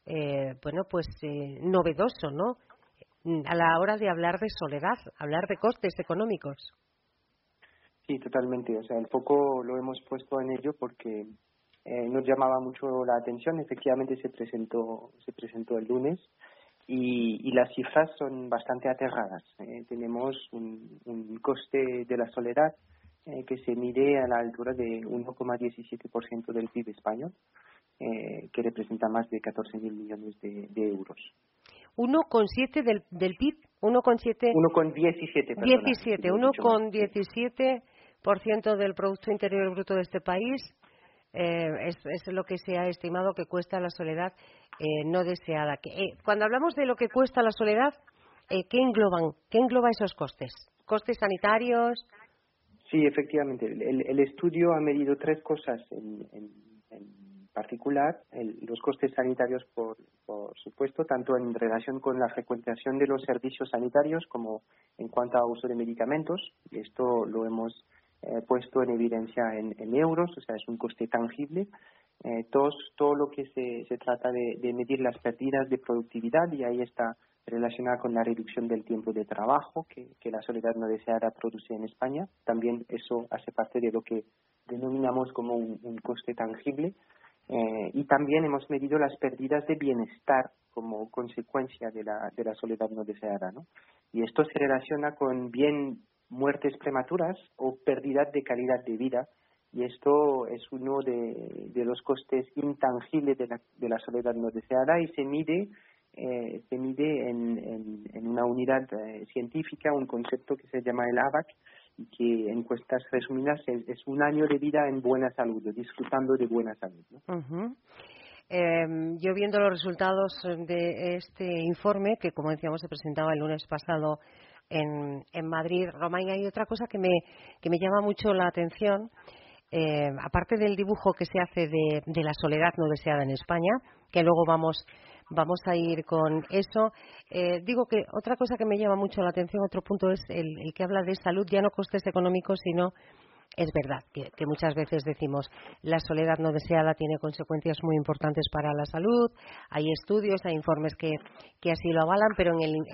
novedoso, ¿no? A la hora de hablar de soledad, hablar de costes económicos. Sí, totalmente. O sea, el foco lo hemos puesto en ello porque nos llamaba mucho la atención. Efectivamente se presentó el lunes y las cifras son bastante aterradas. Tenemos un coste de la soledad que se mide a la altura de 1,17% del PIB español, que representa más de 14.000 millones de euros. 1,7 del PIB, 1,7. 1,17, perdona. 1,17 del Producto Interior Bruto de este país. Es lo que se ha estimado que cuesta la soledad no deseada. Cuando hablamos de lo que cuesta la soledad, ¿qué engloba esos costes? ¿Costes sanitarios? Sí, efectivamente. El estudio ha medido tres cosas en particular. Los costes sanitarios, por supuesto, tanto en relación con la frecuentación de los servicios sanitarios como en cuanto a uso de medicamentos. Esto lo hemos puesto en evidencia en euros, o sea, es un coste tangible. Todo lo que se trata de medir las pérdidas de productividad, y ahí está relacionada con la reducción del tiempo de trabajo que la soledad no deseada produce en España. También eso hace parte de lo que denominamos como un coste tangible. Y también hemos medido las pérdidas de bienestar como consecuencia de la soledad no deseada, ¿no? Y esto se relaciona con bien muertes prematuras o pérdida de calidad de vida, y esto es uno de los costes intangibles de la soledad no deseada, y se mide en una unidad científica, un concepto que se llama el ABAC, y que en encuestas resumidas es un año de vida en buena salud, disfrutando de buena salud, ¿no? Uh-huh. Yo viendo los resultados de este informe, que como decíamos se presentaba el lunes pasado en Madrid, Romain, hay otra cosa que me llama mucho la atención. Aparte del dibujo que se hace de la soledad no deseada en España, que luego vamos a ir con eso, digo que otra cosa que me llama mucho la atención, otro punto, es el que habla de salud, ya no costes económicos, sino es verdad que muchas veces decimos la soledad no deseada tiene consecuencias muy importantes para la salud. Hay estudios, hay informes que así lo avalan, pero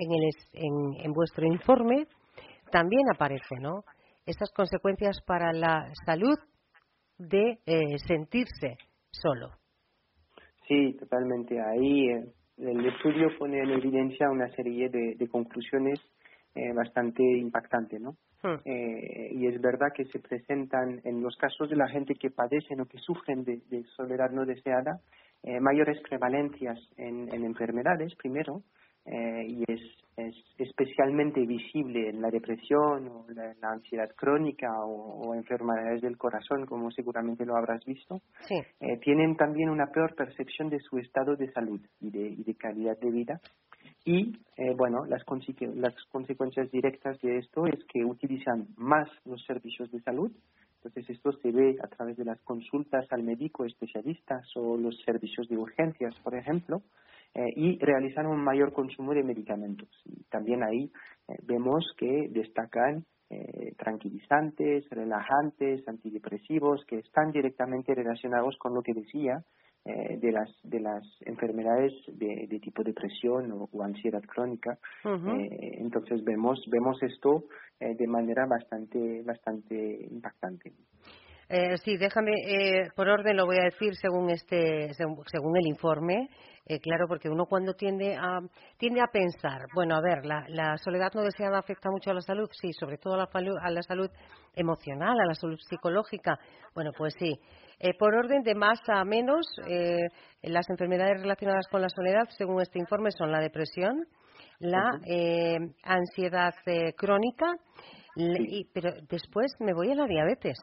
en vuestro informe también aparece, ¿no?, esas consecuencias para la salud de sentirse solo. Sí, totalmente. Ahí el estudio pone en evidencia una serie de conclusiones bastante impactantes, ¿no? Y es verdad que se presentan en los casos de la gente que padecen o que sufren de soledad no deseada mayores prevalencias en enfermedades, primero, y es especialmente visible en la depresión o la ansiedad crónica o enfermedades del corazón, como seguramente lo habrás visto. Sí. Tienen también una peor percepción de su estado de salud y de calidad de vida. Y, las consecuencias directas de esto es que utilizan más los servicios de salud. Entonces, esto se ve a través de las consultas al médico especialista o los servicios de urgencias, por ejemplo, y realizan un mayor consumo de medicamentos. Y también ahí vemos que destacan tranquilizantes, relajantes, antidepresivos, que están directamente relacionados con lo que decía de las enfermedades de tipo depresión o ansiedad crónica. Uh-huh. Entonces vemos esto de manera bastante impactante. Sí, déjame, por orden lo voy a decir según el informe, claro, porque uno cuando tiende a pensar, bueno, a ver, la soledad no deseada afecta mucho a la salud, sí, sobre todo a la salud emocional, a la salud psicológica, bueno, pues sí. Por orden de más a menos, las enfermedades relacionadas con la soledad, según este informe, son la depresión, la ansiedad crónica, pero después me voy a la diabetes.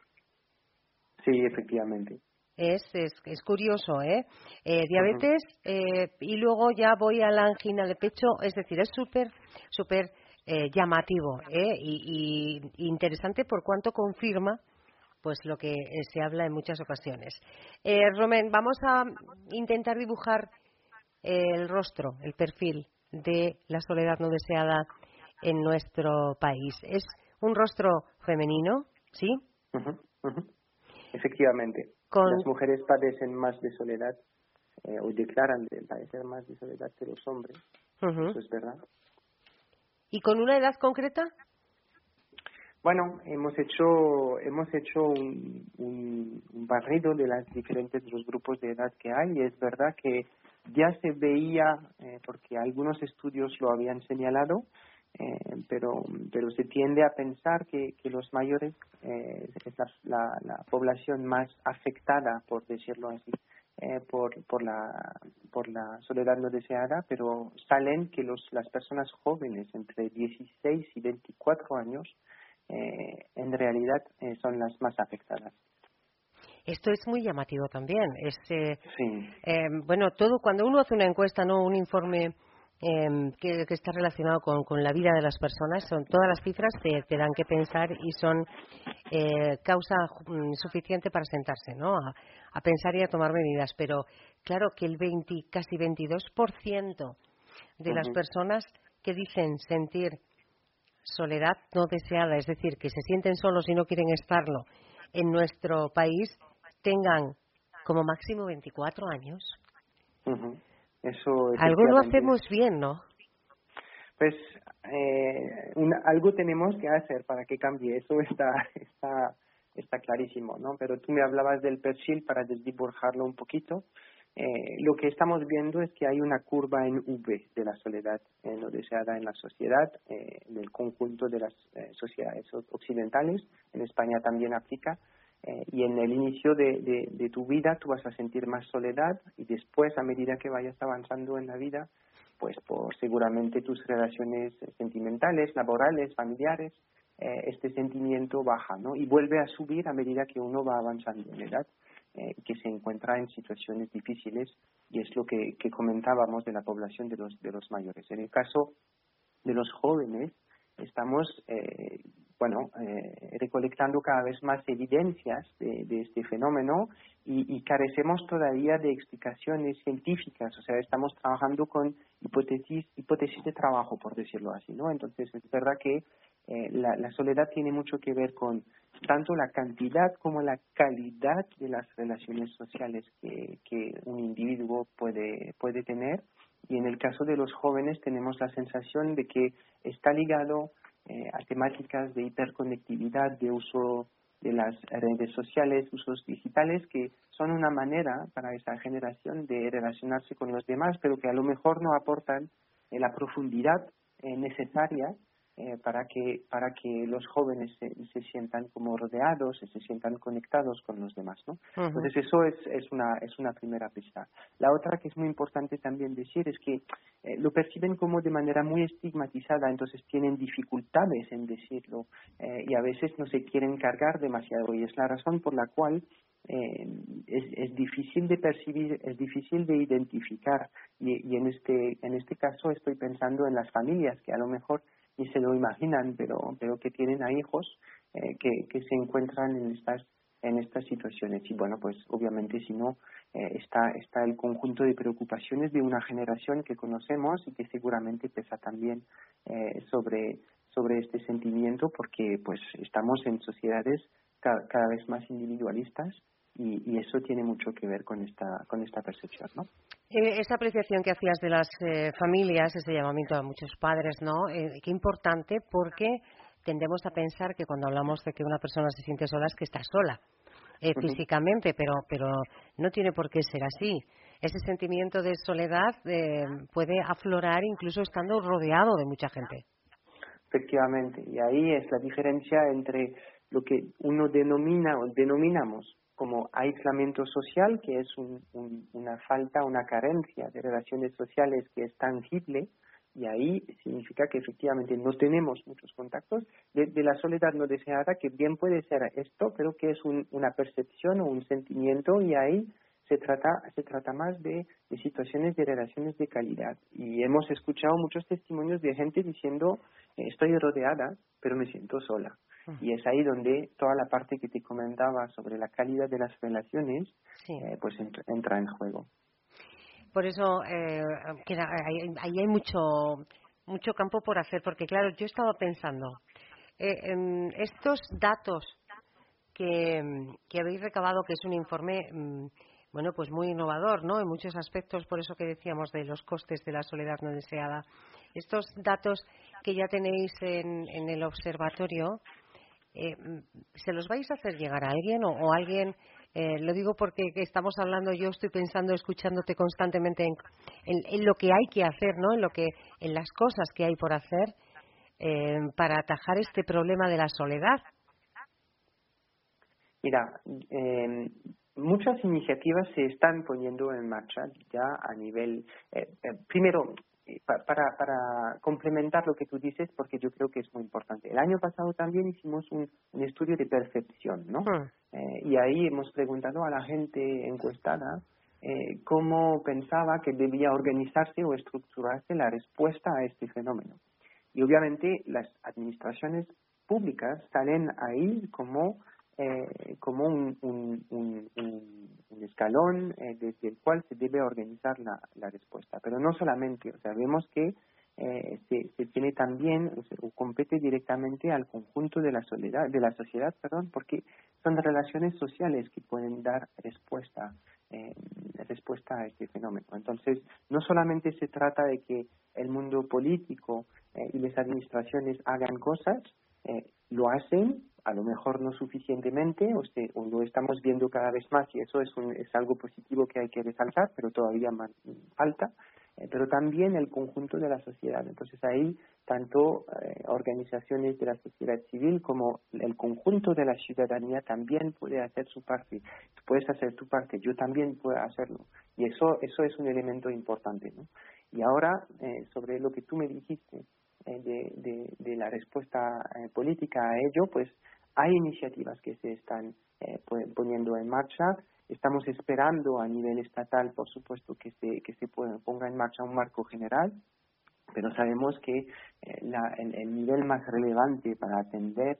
Sí, efectivamente. Es curioso, diabetes, y luego ya voy a la angina de pecho, es decir, es súper llamativo, y interesante por cuanto confirma pues lo que se habla en muchas ocasiones. Romain, vamos a intentar dibujar el rostro, el perfil de la soledad no deseada en nuestro país. Es un rostro femenino, ¿sí? Uh-huh, uh-huh. Efectivamente. Las mujeres padecen más de soledad o declaran de padecer más de soledad que los hombres. Uh-huh. Eso es verdad. ¿Y con una edad concreta? Bueno, hemos hecho un barrido de los grupos de edad que hay, y es verdad que ya se veía, porque algunos estudios lo habían señalado, pero se tiende a pensar que los mayores es la población más afectada, por decirlo así, por la soledad no deseada, pero salen que las personas jóvenes entre 16 y 24 años en realidad son las más afectadas. Esto es muy llamativo también. Sí. Bueno, todo cuando uno hace una encuesta, no un informe que está relacionado con la vida de las personas, son todas las cifras te dan que pensar y son causa suficiente para sentarse, ¿no? A pensar y a tomar medidas. Pero claro que casi 22% de las personas que dicen sentir soledad no deseada, es decir, que se sienten solos y no quieren estarlo en nuestro país, tengan como máximo 24 años. Eso Algo no efectivamente. hacemos bien, ¿no? Pues algo tenemos que hacer para que cambie. Eso está clarísimo, ¿no? Pero tú me hablabas del perfil para desdibujarlo un poquito. Lo que estamos viendo es que hay una curva en V de la soledad no deseada en la sociedad, en el conjunto de las sociedades occidentales. En España también aplica. Y en el inicio de tu vida tú vas a sentir más soledad y después, a medida que vayas avanzando en la vida, pues por seguramente tus relaciones sentimentales, laborales, familiares, este sentimiento baja, ¿no? Y vuelve a subir a medida que uno va avanzando en edad, que se encuentra en situaciones difíciles, y es lo que comentábamos de la población de los mayores. En el caso de los jóvenes, estamos recolectando cada vez más evidencias de este fenómeno y carecemos todavía de explicaciones científicas. O sea, estamos trabajando con hipótesis de trabajo, por decirlo así, ¿no? Entonces, es verdad que la soledad tiene mucho que ver con tanto la cantidad como la calidad de las relaciones sociales que un individuo puede tener. Y en el caso de los jóvenes tenemos la sensación de que está ligado a temáticas de hiperconectividad, de uso de las redes sociales, usos digitales, que son una manera para esa generación de relacionarse con los demás, pero que a lo mejor no aportan la profundidad necesaria para que los jóvenes se sientan como rodeados, se sientan conectados con los demás, ¿no? Entonces eso es una primera pista. La otra que es muy importante también decir es que lo perciben como de manera muy estigmatizada, entonces tienen dificultades en decirlo y a veces no se quieren cargar demasiado, y es la razón por la cual es difícil de percibir, es difícil de identificar, y en este caso estoy pensando en las familias que a lo mejor ni se lo imaginan, pero que tienen a hijos que se encuentran en estas situaciones. Y bueno, pues obviamente si no, está el conjunto de preocupaciones de una generación que conocemos y que seguramente pesa también sobre este sentimiento, porque pues estamos en sociedades cada vez más individualistas, y eso tiene mucho que ver con esta percepción, ¿no? Esa apreciación que hacías de las familias, ese llamamiento a muchos padres, ¿no? Qué importante, porque tendemos a pensar que cuando hablamos de que una persona se siente sola es que está sola físicamente, pero no tiene por qué ser así. Ese sentimiento de soledad puede aflorar incluso estando rodeado de mucha gente. Efectivamente, y ahí es la diferencia entre lo que uno denomina o denominamos como aislamiento social, que es una falta, una carencia de relaciones sociales que es tangible, y ahí significa que efectivamente no tenemos muchos contactos, de la soledad no deseada, que bien puede ser esto, pero que es una percepción o un sentimiento, y ahí se trata más de situaciones de relaciones de calidad. Y hemos escuchado muchos testimonios de gente diciendo, estoy rodeada, pero me siento sola. Y es ahí donde toda la parte que te comentaba sobre la calidad de las relaciones, pues entra en juego. Por eso ahí hay mucho campo por hacer, porque claro, yo estaba pensando, estos datos que habéis recabado, que es un informe bueno, pues muy innovador, ¿no? En muchos aspectos, por eso que decíamos de los costes de la soledad no deseada. Estos datos que ya tenéis en el observatorio, ¿se los vais a hacer llegar a alguien o alguien? Lo digo porque estamos hablando, yo estoy pensando, escuchándote constantemente en lo que hay que hacer, ¿no? En las cosas que hay por hacer para atajar este problema de la soledad. Mira, muchas iniciativas se están poniendo en marcha ya a nivel, primero, para complementar lo que tú dices, porque yo creo que es muy importante. El año pasado también hicimos un estudio de percepción, ¿no? Y ahí hemos preguntado a la gente encuestada cómo pensaba que debía organizarse o estructurarse la respuesta a este fenómeno. Y obviamente las administraciones públicas salen ahí como un escalón desde el cual se debe organizar la respuesta. Pero no solamente, o sea, vemos que se tiene también, o compete directamente al conjunto de la sociedad, porque son relaciones sociales que pueden dar respuesta a este fenómeno. Entonces, no solamente se trata de que el mundo político y las administraciones hagan cosas, lo hacen, a lo mejor no suficientemente, o lo estamos viendo cada vez más, y eso es algo positivo que hay que resaltar, pero todavía falta, pero también el conjunto de la sociedad. Entonces ahí tanto organizaciones de la sociedad civil como el conjunto de la ciudadanía también puede hacer su parte. Tú puedes hacer tu parte, yo también puedo hacerlo, y eso es un elemento importante, ¿no? Y ahora, sobre lo que tú me dijiste, de la respuesta política a ello, pues hay iniciativas que se están poniendo en marcha. Estamos esperando a nivel estatal, por supuesto, que se ponga en marcha un marco general, pero sabemos que el nivel más relevante para atender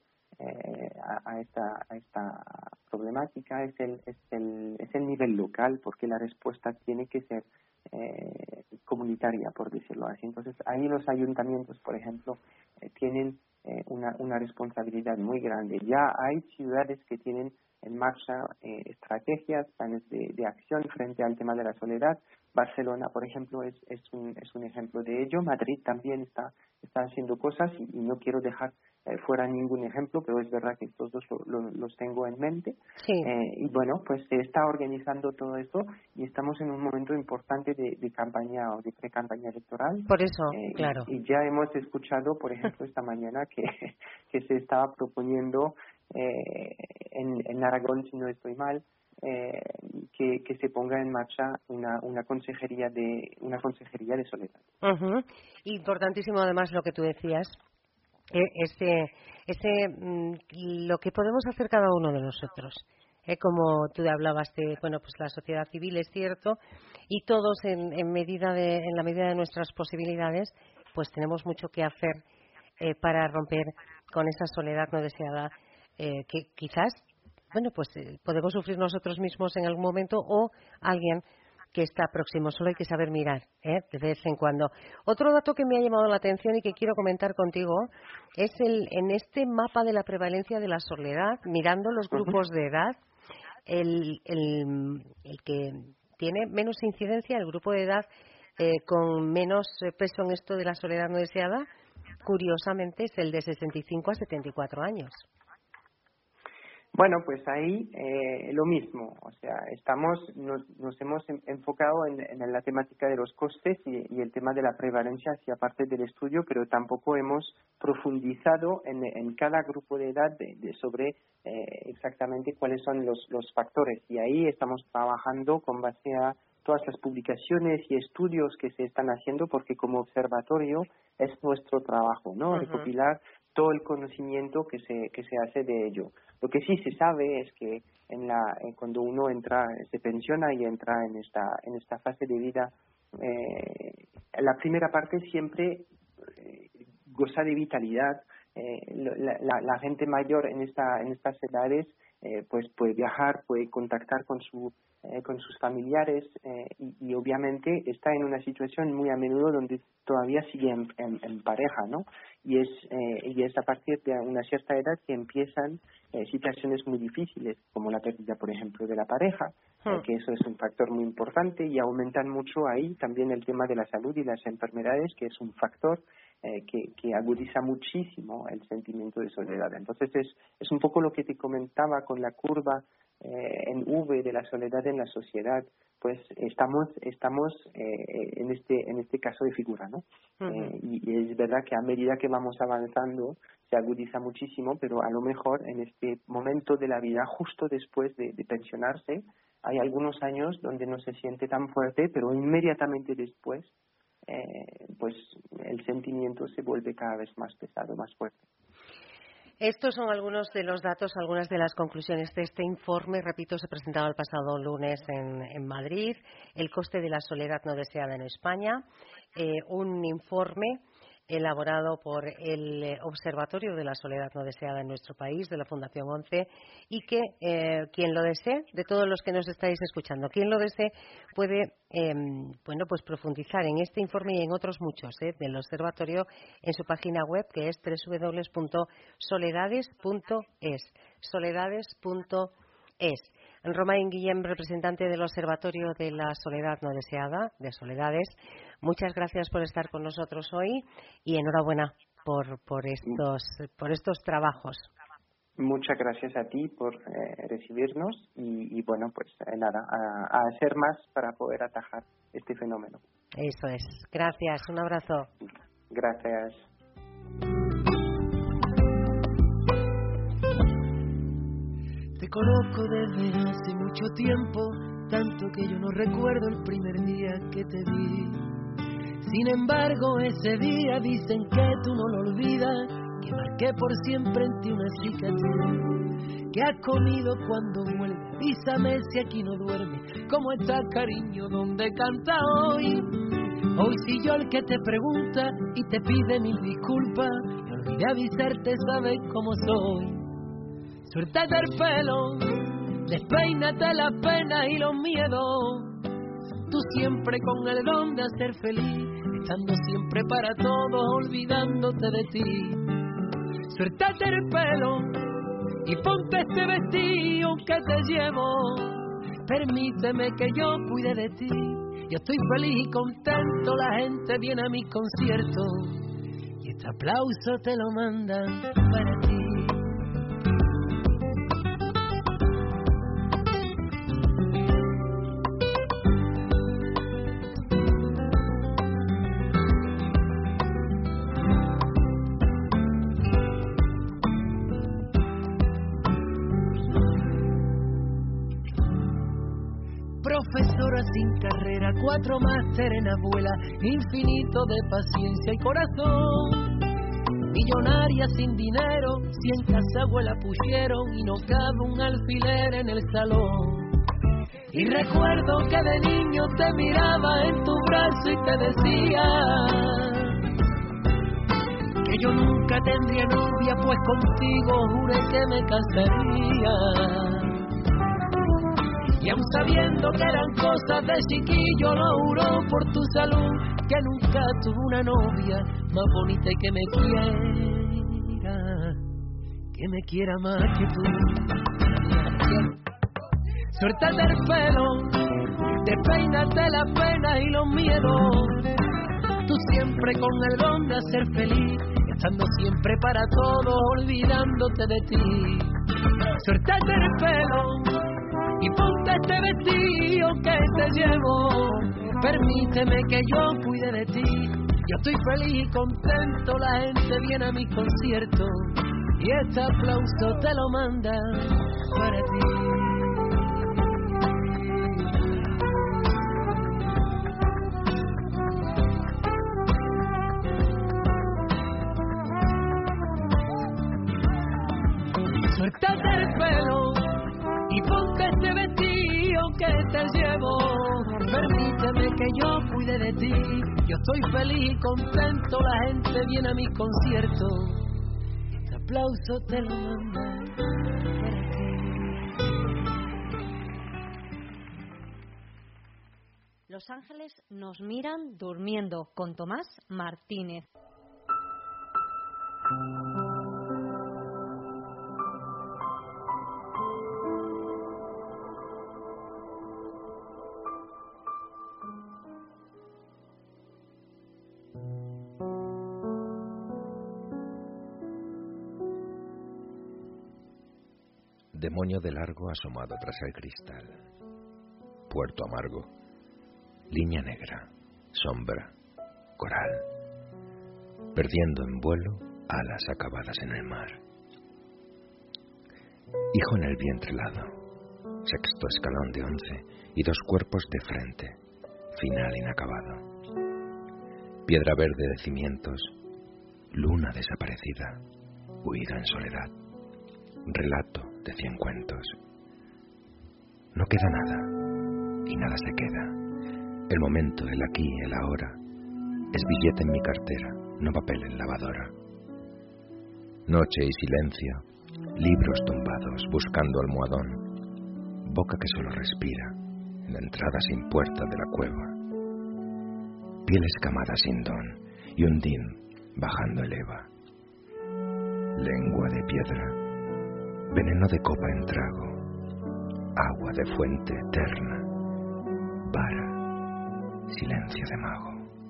a esta problemática es el nivel local, porque la respuesta tiene que ser comunitaria, por decirlo así. Entonces, ahí los ayuntamientos, por ejemplo, tienen una responsabilidad muy grande. Ya hay ciudades que tienen en marcha estrategias, planes de acción frente al tema de la soledad. Barcelona, por ejemplo, es un ejemplo de ello. Madrid también está haciendo cosas y no quiero dejar fuera ningún ejemplo, pero es verdad que estos dos los tengo en mente. Sí. Y bueno, pues se está organizando todo esto y estamos en un momento importante de campaña o de pre-campaña electoral. Por eso, claro. Y ya hemos escuchado, por ejemplo, esta mañana que se estaba proponiendo en Aragón, si no estoy mal, que se ponga en marcha una consejería de soledad. Uh-huh. Importantísimo además lo que tú decías, lo que podemos hacer cada uno de nosotros. Como tú hablabas de, bueno, pues la sociedad civil es cierto, y todos en la medida de nuestras posibilidades, pues tenemos mucho que hacer para romper con esa soledad no deseada que quizás, bueno, pues podemos sufrir nosotros mismos en algún momento o alguien que está próximo. Solo hay que saber mirar de vez en cuando. Otro dato que me ha llamado la atención y que quiero comentar contigo es en este mapa de la prevalencia de la soledad, mirando los grupos de edad, el que tiene menos incidencia, el grupo de edad con menos peso en esto de la soledad no deseada, curiosamente es el de 65 a 74 años. Bueno, pues ahí lo mismo, o sea, nos hemos enfocado en la temática de los costes y el tema de la prevalencia hacia parte del estudio, pero tampoco hemos profundizado en cada grupo de edad sobre exactamente cuáles son los factores, y ahí estamos trabajando con base a todas las publicaciones y estudios que se están haciendo, porque como observatorio es nuestro trabajo, ¿no? Uh-huh. Recopilar todo el conocimiento que se hace de ello. Lo que sí se sabe es que cuando uno se pensiona y entra en esta fase de vida, la primera parte siempre goza de vitalidad. La gente mayor en estas edades pues puede viajar, puede contactar con sus familiares y obviamente está en una situación muy a menudo donde todavía sigue en pareja, ¿no? Y es a partir de una cierta edad que empiezan situaciones muy difíciles, como la pérdida, por ejemplo, de la pareja, que eso es un factor muy importante, y aumentan mucho ahí también el tema de la salud y las enfermedades, que es un factor que agudiza muchísimo el sentimiento de soledad. Entonces es un poco lo que te comentaba con la curva en V de la soledad en la sociedad. Pues estamos en este caso de figura, ¿no? Uh-huh. Y es verdad que a medida que vamos avanzando se agudiza muchísimo, pero a lo mejor en este momento de la vida, justo después de pensionarse, hay algunos años donde no se siente tan fuerte, pero inmediatamente después pues el sentimiento se vuelve cada vez más pesado, más fuerte. Estos son algunos de los datos, algunas de las conclusiones de este informe. Repito, se presentaba el pasado lunes en Madrid. El coste de la soledad no deseada en España. Un informe elaborado por el Observatorio de la Soledad no deseada en nuestro país, de la Fundación 11, y que quien lo desee, de todos los que nos estáis escuchando, quien lo desee puede pues profundizar en este informe y en otros muchos del Observatorio en su página web, que es www.soledades.es. Soledades.es. Romain Guillem, representante del Observatorio de la Soledad no deseada, de Soledades, muchas gracias por estar con nosotros hoy y enhorabuena por estos trabajos. Muchas gracias a ti por recibirnos y bueno, pues nada, a hacer más para poder atajar este fenómeno. Eso es. Gracias. Un abrazo. Gracias. Te conozco desde hace mucho tiempo, tanto que yo no recuerdo el primer día que te vi. Sin embargo, ese día dicen que tú no lo olvidas, que marqué por siempre en ti una cicatriz. ¿Qué has comido cuando vuelves? Avísame si aquí no duerme. ¿Cómo está, cariño? ¿Dónde canta hoy? Hoy soy yo el que te pregunta y te pide mil disculpas. Y olvidé avisarte, sabes cómo soy. Suéltate el pelo, despeínate las penas y los miedos. Tú siempre con el don de hacer feliz, estando siempre para todos, olvidándote de ti. Suéltate el pelo y ponte este vestido que te llevo. Permíteme que yo cuide de ti. Yo estoy feliz y contento, la gente viene a mis conciertos y este aplauso te lo mandan para ti. Profesora sin carrera, 4 máster en abuela, infinito de paciencia y corazón. Millonaria sin dinero, 100 casabuelas pusieron y no cabe un alfiler en el salón. Y recuerdo que de niño te miraba en tu brazo y te decía que yo nunca tendría novia, pues contigo juré que me casaría. Y aun sabiendo que eran cosas de chiquillo, lo juró por tu salud, que nunca tuvo una novia más bonita y que me quiera más que tú. Suéltate el pelo, despeínate las penas y los miedos. Tú siempre con el don de hacer feliz, estando siempre para todos, olvidándote de ti. Suéltate el pelo y ponte este vestido que te llevo. Permíteme que yo cuide de ti. Yo estoy feliz y contento, la gente viene a mis conciertos y este aplauso te lo manda para ti. Suéltate el pelo y ponte este vestido que te llevo. Permíteme que yo cuide de ti. Yo estoy feliz y contento, la gente viene a mis conciertos. Este aplauso te lo mando para ti. Los ángeles nos miran durmiendo, con Tomás Martínez. Demonio de largo asomado tras el cristal. Puerto amargo. Línea negra. Sombra. Coral. Perdiendo en vuelo alas acabadas en el mar. Hijo en el vientre helado. Sexto escalón de 11 y 2 cuerpos de frente. Final inacabado. piedra verde de cimientos, luna desaparecida, huida en soledad, relato de 100 cuentos. No queda nada, y nada se queda. El momento, el aquí, el ahora, es billete en mi cartera, no papel en lavadora. Noche y silencio, libros tumbados, buscando almohadón, boca que solo respira, en la entrada sin puerta de la cueva. Piel escamada sin don, y un din bajando el eva. Lengua de piedra, veneno de copa en trago, agua de fuente eterna, vara, silencio de mago.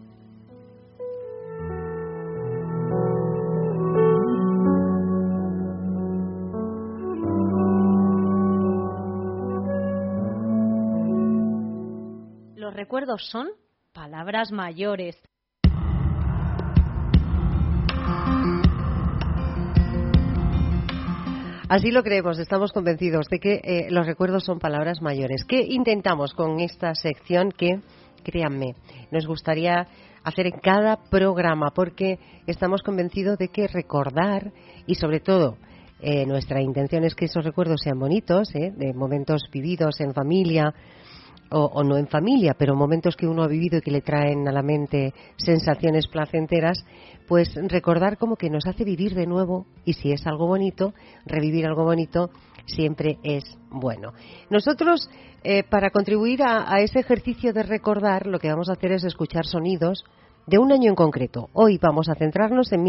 Los recuerdos son palabras mayores. Así lo creemos, estamos convencidos de que los recuerdos son palabras mayores. ¿Qué intentamos con esta sección que, créanme, nos gustaría hacer en cada programa? Porque estamos convencidos de que recordar y sobre todo nuestra intención es que esos recuerdos sean bonitos, de momentos vividos en familia o no en familia, pero momentos que uno ha vivido y que le traen a la mente sensaciones placenteras, pues recordar como que nos hace vivir de nuevo, y si es algo bonito, revivir algo bonito siempre es bueno. Nosotros, para contribuir a ese ejercicio de recordar, lo que vamos a hacer es escuchar sonidos de un año en concreto. Hoy vamos a centrarnos en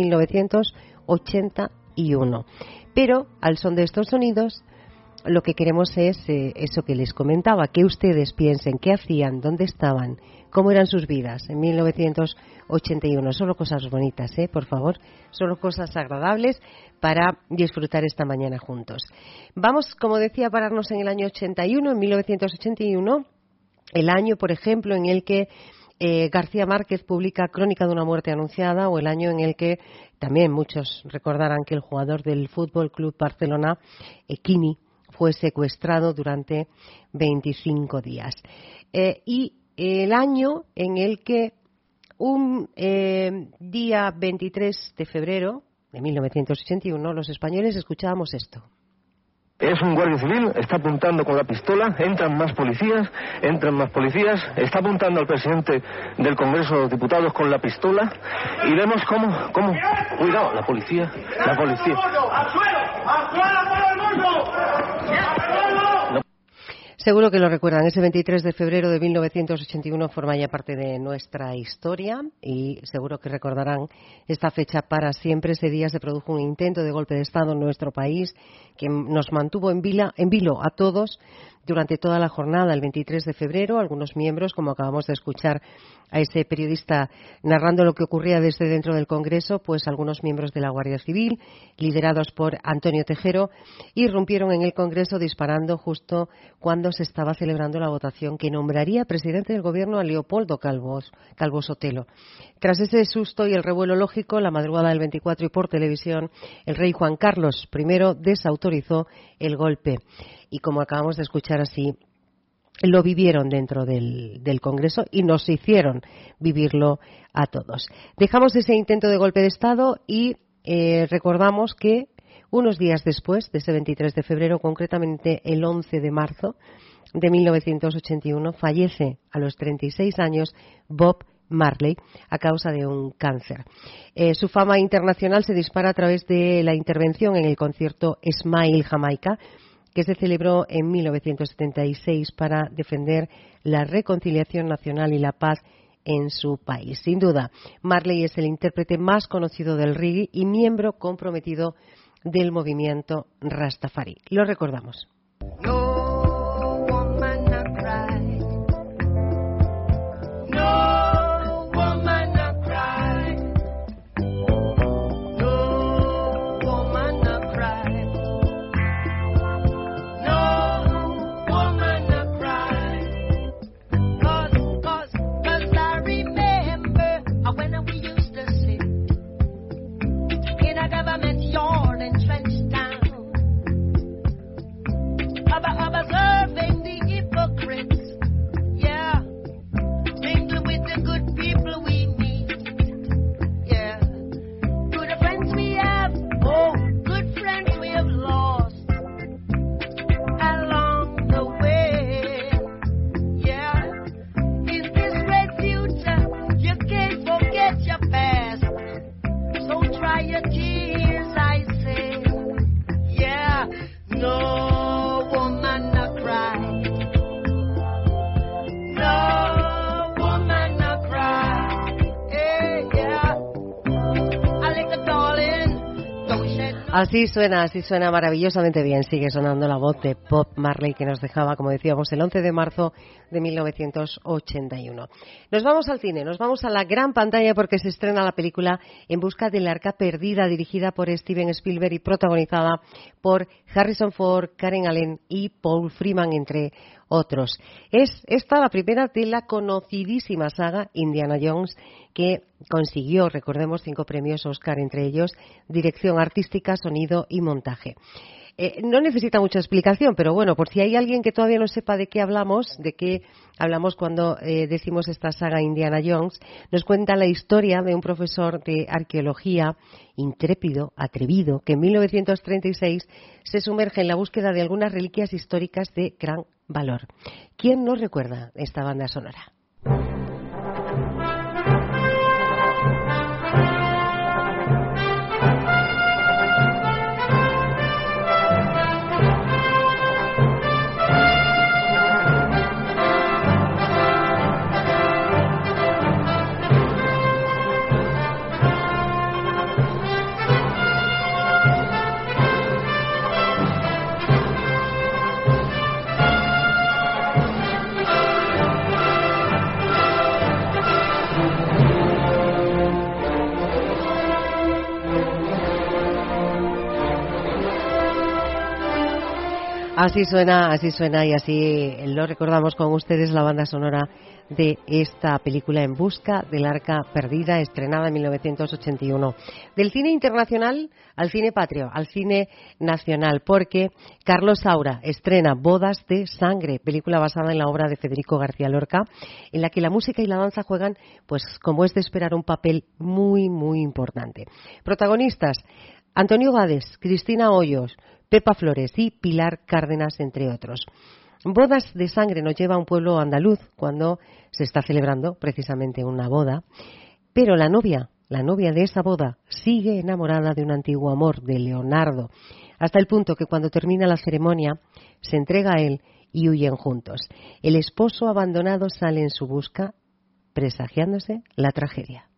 1981, pero al son de estos sonidos lo que queremos es eso que les comentaba, que ustedes piensen qué hacían, dónde estaban, cómo eran sus vidas en 1981. Solo cosas bonitas, por favor, solo cosas agradables para disfrutar esta mañana juntos. Vamos, como decía, a pararnos en el año 81, en 1981, el año, por ejemplo, en el que García Márquez publica Crónica de una muerte anunciada, o el año en el que también muchos recordarán que el jugador del Fútbol Club Barcelona, Quini, fue secuestrado durante 25 días. Y el año en el que un día 23 de febrero de 1981 los españoles escuchábamos esto. Es un guardia civil, está apuntando con la pistola, entran más policías, está apuntando al presidente del Congreso de los Diputados con la pistola, y vemos cómo, cuidado, la policía. ¡Al suelo todo el mundo! Seguro que lo recuerdan, ese 23 de febrero de 1981 forma ya parte de nuestra historia, y seguro que recordarán esta fecha para siempre. Ese día se produjo un intento de golpe de Estado en nuestro país que nos mantuvo en vilo a todos durante toda la jornada. El 23 de febrero, algunos miembros, como acabamos de escuchar a ese periodista narrando lo que ocurría desde dentro del Congreso, pues algunos miembros de la Guardia Civil, liderados por Antonio Tejero, irrumpieron en el Congreso disparando justo cuando se estaba celebrando la votación que nombraría presidente del Gobierno a Leopoldo Calvo Sotelo. Tras ese susto y el revuelo lógico, la madrugada del 24 y por televisión, el rey Juan Carlos I desautorizó el golpe. Y como acabamos de escuchar, así lo vivieron dentro del Congreso y nos hicieron vivirlo a todos. Dejamos ese intento de golpe de Estado y recordamos que unos días después de ese 23 de febrero, concretamente el 11 de marzo de 1981, fallece a los 36 años Bob Marley a causa de un cáncer. Su fama internacional se dispara a través de la intervención en el concierto Smile Jamaica, que se celebró en 1976 para defender la reconciliación nacional y la paz en su país. Sin duda, Marley es el intérprete más conocido del reggae y miembro comprometido del movimiento Rastafari. Lo recordamos. Government yard and trench town. Así suena maravillosamente bien. Sigue sonando la voz de Bob Marley, que nos dejaba, como decíamos, el 11 de marzo de 1981. Nos vamos al cine, nos vamos a la gran pantalla porque se estrena la película En busca del arca perdida, dirigida por Steven Spielberg y protagonizada por Harrison Ford, Karen Allen y Paul Freeman, entre otros. Es esta la primera de la conocidísima saga Indiana Jones, que consiguió, recordemos, 5 premios Oscar, entre ellos dirección artística, sonido y montaje. No necesita mucha explicación, pero bueno, por si hay alguien que todavía no sepa de qué hablamos cuando decimos esta saga Indiana Jones, nos cuenta la historia de un profesor de arqueología intrépido, atrevido, que en 1936 se sumerge en la búsqueda de algunas reliquias históricas de gran valor. ¿Quién nos recuerda esta banda sonora? Así suena y así lo recordamos con ustedes, la banda sonora de esta película En busca del arca perdida, estrenada en 1981. Del cine internacional al cine patrio, al cine nacional, porque Carlos Saura estrena Bodas de sangre, película basada en la obra de Federico García Lorca, en la que la música y la danza juegan, pues como es de esperar, un papel muy, muy importante. Protagonistas: Antonio Gades, Cristina Hoyos, Pepa Flores y Pilar Cárdenas, entre otros. Bodas de sangre nos lleva a un pueblo andaluz cuando se está celebrando precisamente una boda, pero la novia de esa boda sigue enamorada de un antiguo amor, de Leonardo, hasta el punto que cuando termina la ceremonia se entrega a él y huyen juntos. El esposo abandonado sale en su busca, presagiándose la tragedia.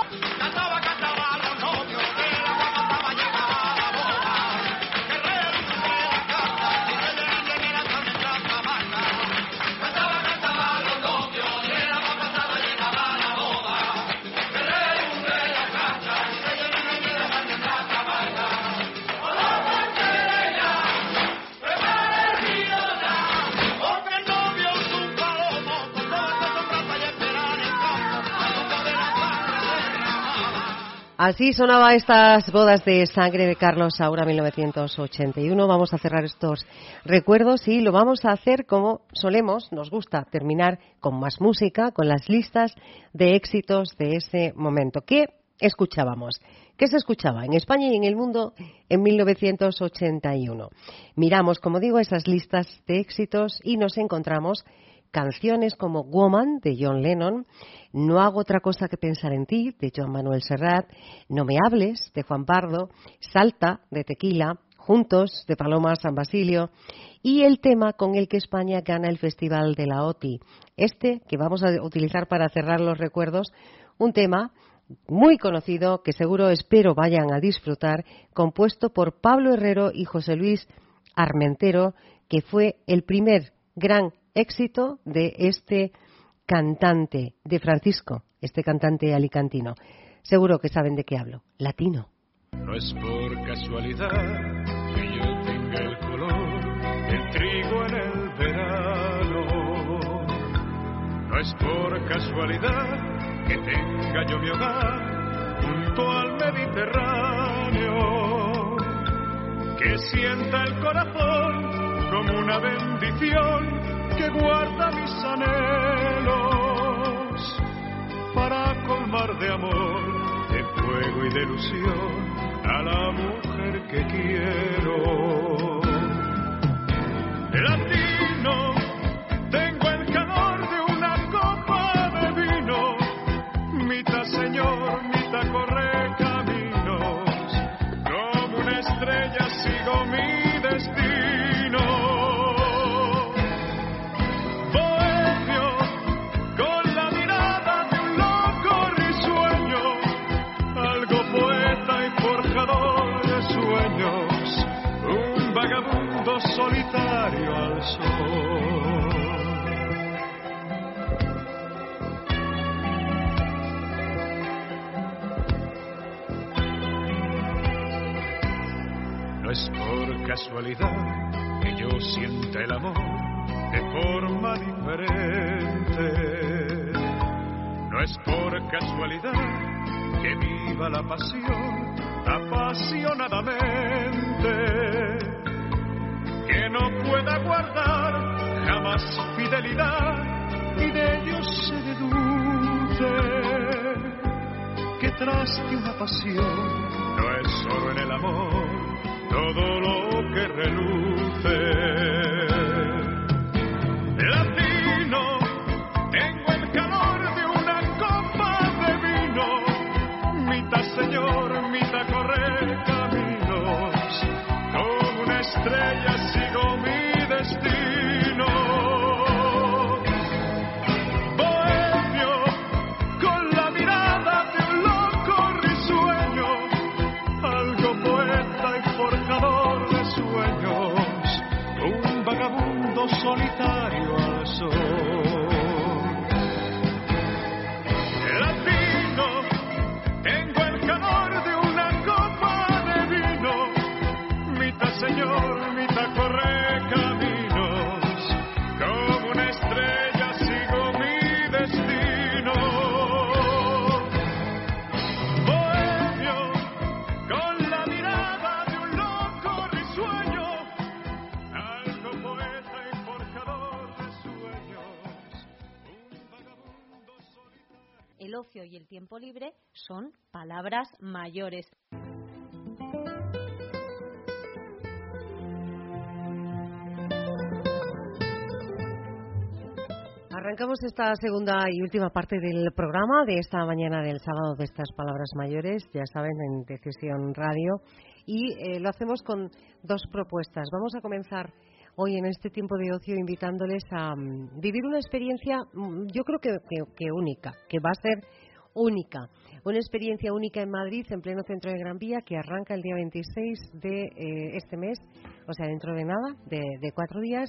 Así sonaba estas Bodas de sangre de Carlos Saura, 1981. Vamos a cerrar estos recuerdos y lo vamos a hacer como solemos, nos gusta terminar con más música, con las listas de éxitos de ese momento. ¿Qué escuchábamos? ¿Qué se escuchaba en España y en el mundo en 1981? Miramos, como digo, esas listas de éxitos y nos encontramos canciones como Woman, de John Lennon, No hago otra cosa que pensar en ti, de Joan Manuel Serrat, No me hables, de Juan Pardo, Salta, de Tequila, Juntos, de Paloma San Basilio, y el tema con el que España gana el Festival de la OTI. Este que vamos a utilizar para cerrar los recuerdos, un tema muy conocido que seguro, espero, vayan a disfrutar, compuesto por Pablo Herrero y José Luis Armentero, que fue el primer gran éxito de este cantante, de Francisco, este cantante alicantino. Seguro que saben de qué hablo. Latino. No es por casualidad que yo tenga el color del trigo en el verano. No es por casualidad que tenga yo mi hogar junto al Mediterráneo. Que sienta el corazón como una bendición que guarda mis anhelos para colmar de amor, de fuego y de ilusión a la mujer que quiero. Latino, tengo el calor de una copa de vino, mitad señor, mitad corre caminos, como una estrella sigo mi destino. Sueños sueños, un vagabundo solitario al sol. No es por casualidad que yo sienta el amor de forma diferente. No es por casualidad que viva la pasión apasionadamente, que no pueda guardar jamás fidelidad y de ello se deduce que tras de una pasión no es solo en el amor todo lo que reluce. Latino, tengo el calor de una copa de vino, mitad señor, mitad correr caminos, como una estrella sigo mi destino. Bohemio, con la mirada de un loco risueño, algo poeta y forjador de sueños, un vagabundo solitario al sol. Latino, tengo el calor de una copa de vino, mitad señor, mitad corre caminos, como una estrella sigo mi destino. Bohemio, con la mirada de un loco risueño, algo poeta y forjador de sueños, un vagabundo solitario. El ocio y el tiempo libre son palabras mayores. Arrancamos esta segunda y última parte del programa de esta mañana del sábado de estas palabras mayores, ya saben, en Decisión Radio, y lo hacemos con dos propuestas. Vamos a comenzar hoy en este tiempo de ocio invitándoles a vivir una experiencia, yo creo que única, que va a ser única. Una experiencia única en Madrid, en pleno centro de Gran Vía, que arranca el día 26 de este mes, o sea, dentro de nada, de 4 días.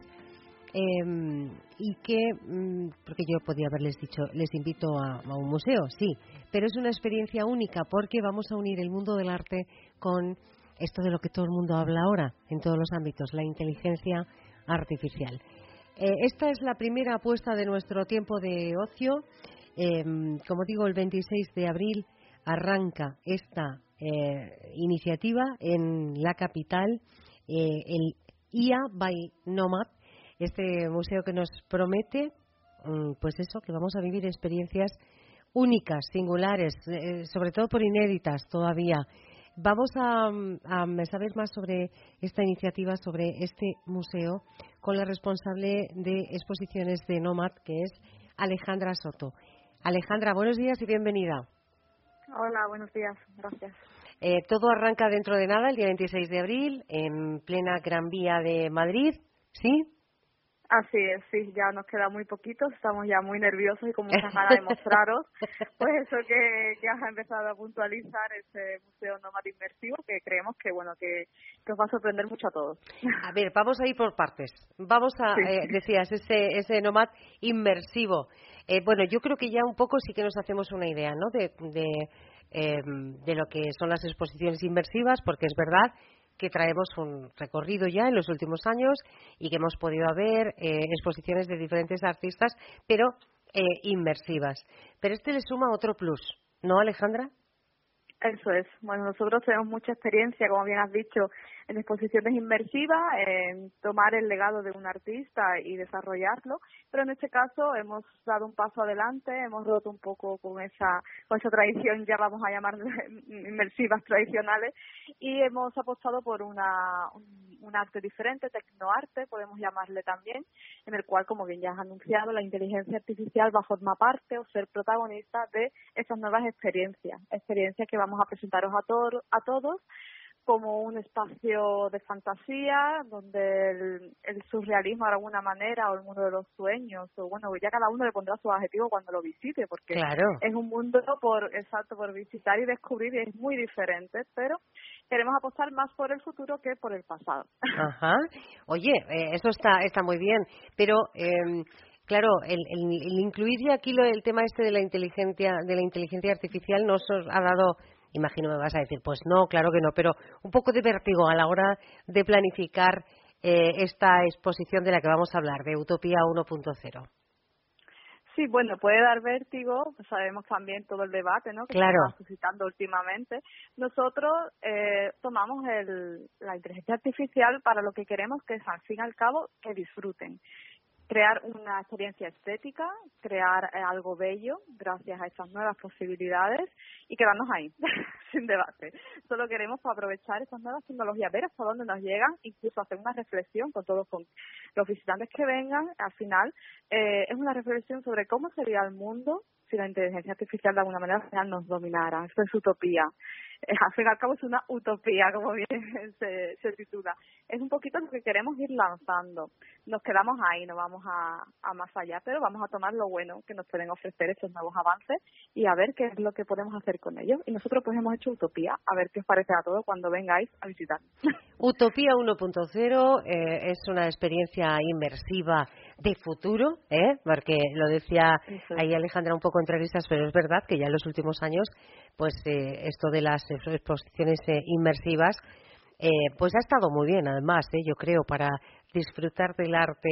Y que, porque yo podía haberles dicho, les invito a un museo, sí, pero es una experiencia única porque vamos a unir el mundo del arte con esto de lo que todo el mundo habla ahora, en todos los ámbitos, la inteligencia artificial. Esta es la primera apuesta de nuestro tiempo de ocio. Como digo, el 26 de abril arranca esta iniciativa en la capital, el IA by Nomad, este museo que nos promete, pues eso, que vamos a vivir experiencias únicas, singulares, sobre todo por inéditas todavía. Vamos a saber más sobre esta iniciativa, sobre este museo, con la responsable de exposiciones de Nomad, que es Alejandra Soto. Alejandra, buenos días y bienvenida. Hola, buenos días, gracias. Todo arranca dentro de nada, el día 26 de abril, en plena Gran Vía de Madrid, ¿sí? Así es, sí, ya nos queda muy poquito, estamos ya muy nerviosos y con muchas ganas de mostraros, pues eso que has empezado a puntualizar, ese museo Nomad inmersivo, que creemos que bueno que os va a sorprender mucho a todos. A ver, vamos a ir por partes. Vamos a, sí. Decías, ese Nomad inmersivo. Bueno, yo creo que ya un poco sí que nos hacemos una idea, ¿no? De lo que son las exposiciones inmersivas, porque es verdad que traemos un recorrido ya en los últimos años y que hemos podido ver exposiciones de diferentes artistas, pero inmersivas. Pero este le suma otro plus, ¿no, Alejandra? Eso es. Bueno, nosotros tenemos mucha experiencia, como bien has dicho, en exposiciones inmersivas, en tomar el legado de un artista y desarrollarlo, pero en este caso hemos dado un paso adelante, hemos roto un poco con esa tradición, ya vamos a llamar inmersivas tradicionales, y hemos apostado por un arte diferente, tecnoarte, podemos llamarle también, en el cual, como bien ya has anunciado, la inteligencia artificial va a formar parte o ser protagonista de esas nuevas experiencias que vamos a presentaros a todos, como un espacio de fantasía donde el surrealismo de alguna manera, o el mundo de los sueños, o bueno, ya cada uno le pondrá su adjetivo cuando lo visite, porque es un mundo por visitar y descubrir, y es muy diferente, pero queremos apostar más por el futuro que por el pasado. Ajá. Oye, eso está muy bien, pero claro, el incluir ya aquí el tema de la inteligencia artificial nos ha dado, imagino me vas a decir, pues no, claro que no, pero un poco de vértigo a la hora de planificar esta exposición de la que vamos a hablar, de Utopía 1.0. Sí, bueno, puede dar vértigo, pues sabemos también todo el debate, ¿no?, que se está suscitando últimamente. Nosotros tomamos la inteligencia artificial para lo que queremos, que es, al fin y al cabo, que disfruten. Crear una experiencia estética, crear algo bello gracias a estas nuevas posibilidades y quedarnos ahí, sin debate. Solo queremos aprovechar estas nuevas tecnologías, ver hasta dónde nos llegan, incluso hacer una reflexión con todos los visitantes que vengan. Al final es una reflexión sobre cómo sería el mundo si la inteligencia artificial de alguna manera al final nos dominara. Esto es utopía. Al fin y al cabo es una utopía, como bien se titula. Es un poquito lo que queremos ir lanzando. Nos quedamos ahí, no vamos a más allá, pero vamos a tomar lo bueno que nos pueden ofrecer estos nuevos avances y a ver qué es lo que podemos hacer con ellos. Y nosotros pues hemos hecho Utopía, a ver qué os parece a todos cuando vengáis a visitar. Utopía 1.0 es una experiencia inmersiva de futuro, porque lo decía ahí Alejandra un poco entre risas, pero es verdad que ya en los últimos años pues esto de las exposiciones inmersivas pues ha estado muy bien, además, yo creo, para disfrutar del arte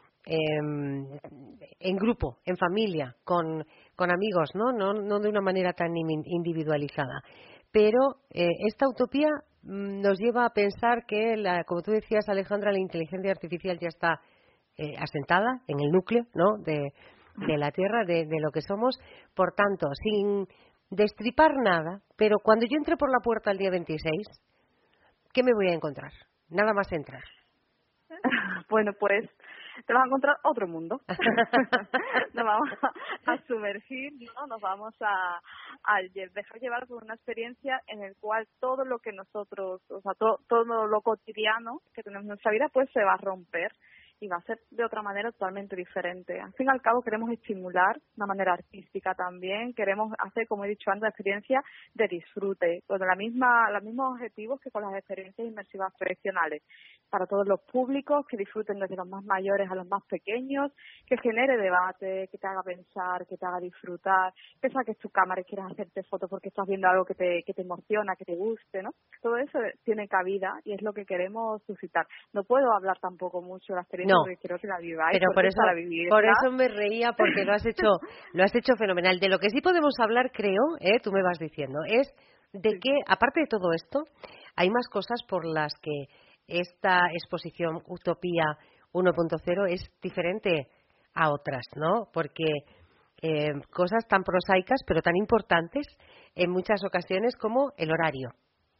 en grupo, en familia, con amigos, no de una manera tan individualizada. Pero esta utopía nos lleva a pensar que, como tú decías, Alejandra, la inteligencia artificial ya está asentada en el núcleo, ¿no?, de la Tierra, de lo que somos. Por tanto, sin destripar nada, pero cuando yo entre por la puerta el día 26, ¿qué me voy a encontrar? Nada más entrar. Bueno, pues te vas a encontrar otro mundo. Nos vamos a sumergir, ¿no? Nos vamos a dejar llevar por una experiencia en el cual todo lo que nosotros, o sea, todo lo cotidiano que tenemos en nuestra vida, pues se va a romper y va a ser de otra manera totalmente diferente. Al fin y al cabo queremos estimular de una manera artística también, queremos hacer, como he dicho antes, experiencia de disfrute, con los mismos objetivos que con las experiencias inmersivas tradicionales, para todos los públicos, que disfruten desde los más mayores a los más pequeños, que genere debate, que te haga pensar, que te haga disfrutar, que saques tu cámara y quieras hacerte fotos porque estás viendo algo que te emociona, que te guste, ¿no? Todo eso tiene cabida y es lo que queremos suscitar. No puedo hablar tampoco mucho de la experiencia porque quiero que la viváis, pero por eso me reía, porque lo has hecho fenomenal. De lo que sí podemos hablar, creo, tú me vas diciendo, es de que, aparte de todo esto, hay más cosas por las que esta exposición Utopía 1.0 es diferente a otras, ¿no? Porque cosas tan prosaicas pero tan importantes en muchas ocasiones como el horario.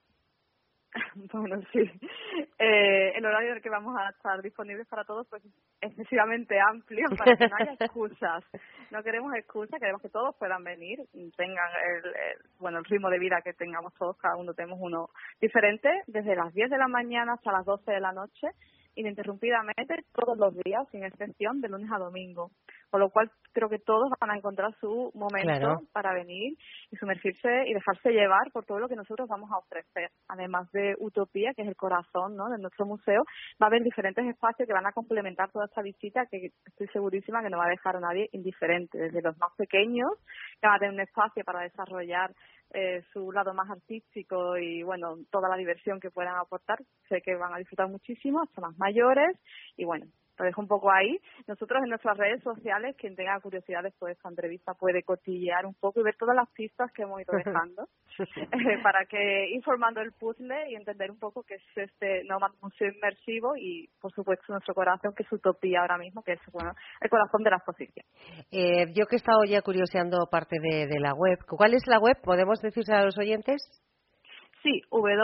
Bueno, sí. El horario en el que vamos a estar disponibles para todos pues es excesivamente amplio para que no haya excusas. No queremos excusas, queremos que todos puedan venir, tengan el ritmo de vida que tengamos todos, cada uno tenemos uno diferente, desde las 10 de la mañana hasta las 12 de la noche, ininterrumpidamente todos los días, sin excepción, de lunes a domingo. Con lo cual creo que todos van a encontrar su momento para venir y sumergirse y dejarse llevar por todo lo que nosotros vamos a ofrecer. Además de Utopía, que es el corazón, ¿no?, de nuestro museo, va a haber diferentes espacios que van a complementar toda esta visita, que estoy segurísima que no va a dejar a nadie indiferente, desde los más pequeños, que van a tener un espacio para desarrollar su lado más artístico y, bueno, toda la diversión que puedan aportar. Sé que van a disfrutar muchísimo, hasta más mayores, y bueno, lo dejo un poco ahí. Nosotros en nuestras redes sociales, quien tenga curiosidad después de esta entrevista puede cotillear un poco y ver todas las pistas que hemos ido dejando para que ir formando el puzzle y entender un poco qué es este Nomad Museo inmersivo y, por supuesto, nuestro corazón, que es Utopía ahora mismo, que es, bueno, el corazón de la exposición. Yo que he estado ya curioseando parte de la web, ¿cuál es la web? ¿Podemos decirse a los oyentes? Sí,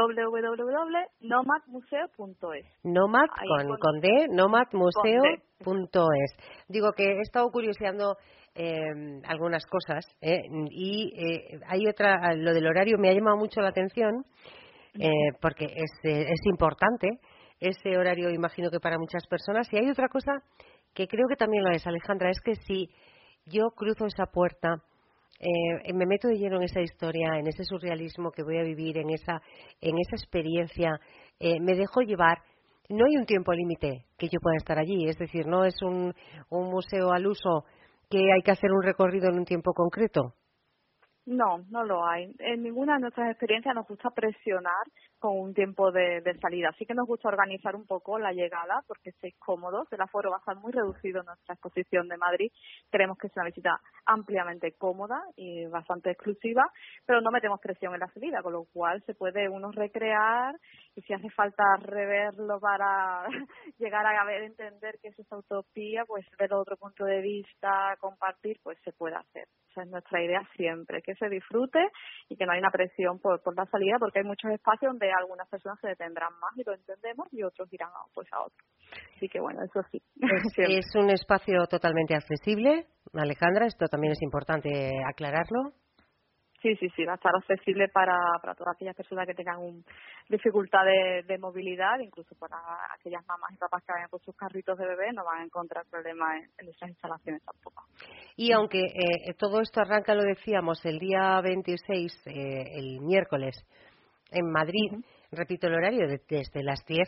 www.nomadmuseo.es. Nomad con D, nomadmuseo.es. Digo que he estado curioseando algunas cosas y hay otra, lo del horario me ha llamado mucho la atención, porque es importante ese horario, imagino que para muchas personas. Y hay otra cosa que creo que también lo es, Alejandra, es que si yo cruzo esa puerta, me meto de lleno en esa historia, en ese surrealismo que voy a vivir, en esa experiencia, me dejo llevar. No hay un tiempo límite que yo pueda estar allí, es decir, no es un museo al uso que hay que hacer un recorrido en un tiempo concreto. No, no lo hay. En ninguna de nuestras experiencias nos gusta presionar con un tiempo de salida. Sí que nos gusta organizar un poco la llegada porque estéis cómodos. El aforo va a estar muy reducido en nuestra exposición de Madrid. Queremos que sea una visita ampliamente cómoda y bastante exclusiva, pero no metemos presión en la salida, con lo cual se puede uno recrear y si hace falta reverlo para llegar a entender que es esa utopía, pues verlo de otro punto de vista, compartir, pues se puede hacer. Esa es nuestra idea siempre, que se disfrute y que no hay una presión por la salida, porque hay muchos espacios donde algunas personas se detendrán más y lo entendemos y otros irán a otro. Así que bueno, eso sí. Es un espacio totalmente accesible, Alejandra, esto también es importante aclararlo. Sí, va a estar accesible para todas aquellas personas que tengan dificultad de movilidad, incluso para aquellas mamás y papás que vayan con sus carritos de bebé, no van a encontrar problemas en esas instalaciones tampoco. Y aunque todo esto arranca, lo decíamos, el día 26, el miércoles, en Madrid, repito el horario, desde las 10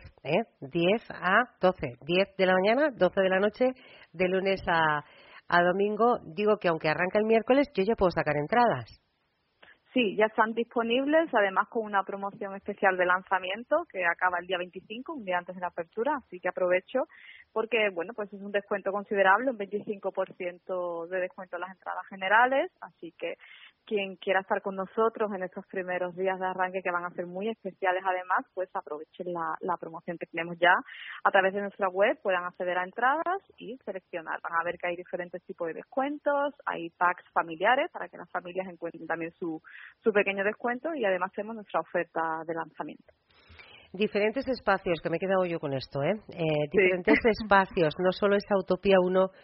a 12, 10 de la mañana, 12 de la noche, de lunes a domingo. Digo que aunque arranca el miércoles, yo ya puedo sacar entradas. Sí, ya están disponibles, además con una promoción especial de lanzamiento que acaba el día 25, un día antes de la apertura, así que aprovecho porque, bueno, pues es un descuento considerable, un 25% de descuento en las entradas generales, así que quien quiera estar con nosotros en estos primeros días de arranque, que van a ser muy especiales además, pues aprovechen la promoción que tenemos ya a través de nuestra web, puedan acceder a entradas y seleccionar. Van a ver que hay diferentes tipos de descuentos, hay packs familiares para que las familias encuentren también su pequeño descuento y además tenemos nuestra oferta de lanzamiento. Diferentes espacios, que me he quedado yo con esto, diferentes espacios, no solo esa Utopía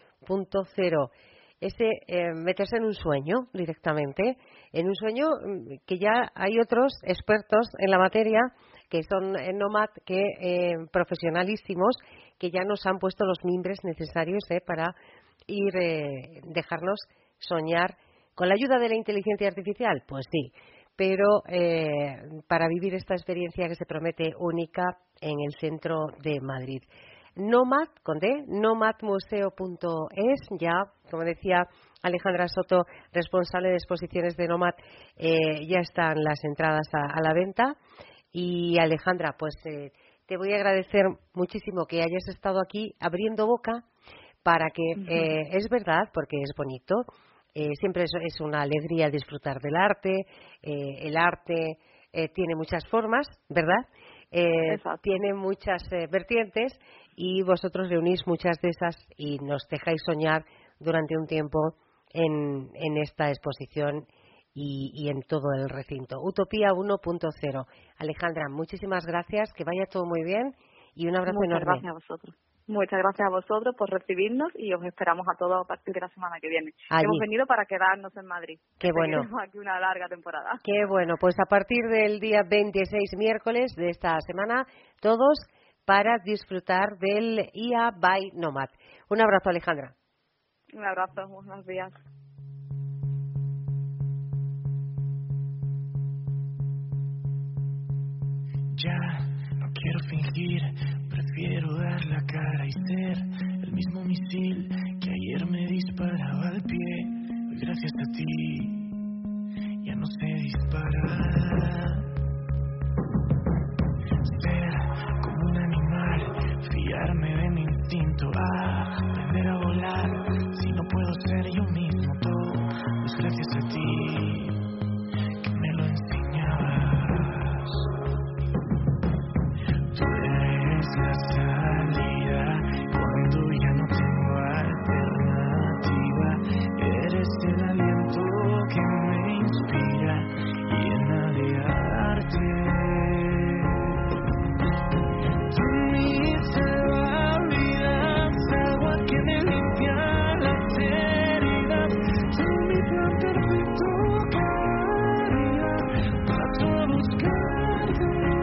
1.0, ese meterse en un sueño directamente, en un sueño que ya hay otros expertos en la materia, que son Nomad, que profesionalísimos, que ya nos han puesto los mimbres necesarios para ir, dejarnos soñar. ¿Con la ayuda de la inteligencia artificial? Pues sí, pero para vivir esta experiencia que se promete única en el centro de Madrid. Nomad, con D, nomadmuseo.es, ya, como decía Alejandra Soto, responsable de exposiciones de Nomad, ya están las entradas a la venta. Y Alejandra, pues te voy a agradecer muchísimo que hayas estado aquí abriendo boca para que, es verdad, porque es bonito, siempre es una alegría disfrutar del arte, el arte tiene muchas formas, ¿verdad? Tiene muchas vertientes y vosotros reunís muchas de esas y nos dejáis soñar durante un tiempo en esta exposición y en todo el recinto. Utopía 1.0. Alejandra, muchísimas gracias, que vaya todo muy bien y un abrazo enorme. Muchas gracias a vosotros. Muchas gracias a vosotros por recibirnos y os esperamos a todos a partir de la semana que viene. Allí. Hemos venido para quedarnos en Madrid. Qué bueno. Tenemos aquí una larga temporada. Qué bueno. Pues a partir del día 26 miércoles de esta semana, todos para disfrutar del IA by Nomad. Un abrazo, Alejandra. Un abrazo, buenos días. Ya no quiero fingir, prefiero dar la cara y ser el mismo misil que ayer me disparaba al pie. Hoy gracias a ti ya no sé disparar. Ser como un animal, fiarme de mi instinto, aprender a volar. Si no puedo ser yo mismo todo, pues gracias a ti que me lo enseñabas. Tú eres la salida cuando ya no tengo alternativa. Eres el aliento que me inspira, llena de arte. Tú mi salvavidas, agua que me limpia las heridas. Tú mi plan perfecto cada día, paso a buscarte.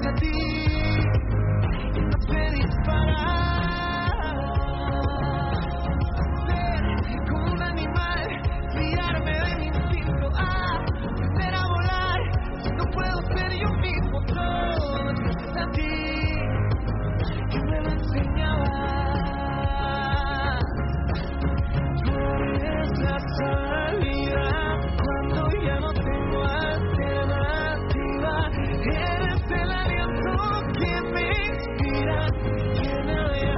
hacia ti y no sé disparar. Ser como un animal, fiarme de mi instinto, aprender a volar. Si no puedo ser yo mismo, todo es gracias a ti que me lo enseñabas. Tú eres la salida cuando ya no tengo alternativa. Eres el aliento que me inspira, que me alegra.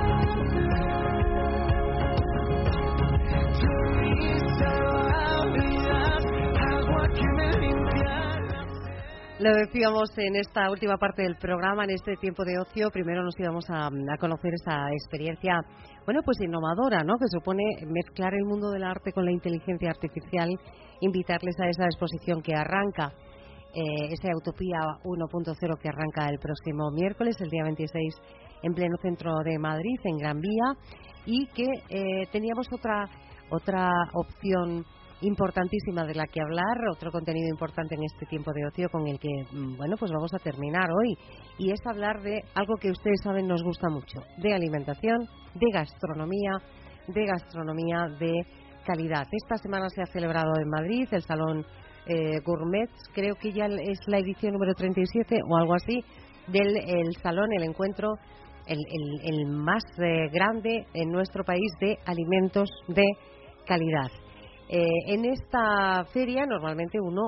Tú mis salvavidas, agua que me limpia. Lo decíamos en esta última parte del programa, en este tiempo de ocio. Primero nos íbamos a conocer esa experiencia, bueno, pues innovadora, ¿no? Que supone mezclar el mundo del arte con la inteligencia artificial, invitarles a esa exposición que arranca, esa Utopía 1.0 que arranca el próximo miércoles, el día 26, en pleno centro de Madrid, en Gran Vía, y que teníamos otra opción importantísima de la que hablar, otro contenido importante en este tiempo de ocio con el que, bueno, pues vamos a terminar hoy, y es hablar de algo que ustedes saben nos gusta mucho, de alimentación, de gastronomía de calidad. Esta semana se ha celebrado en Madrid el Salón Gourmet, creo que ya es la edición número 37 o algo así, del salón, el encuentro, el más grande en nuestro país de alimentos de calidad. En esta feria normalmente uno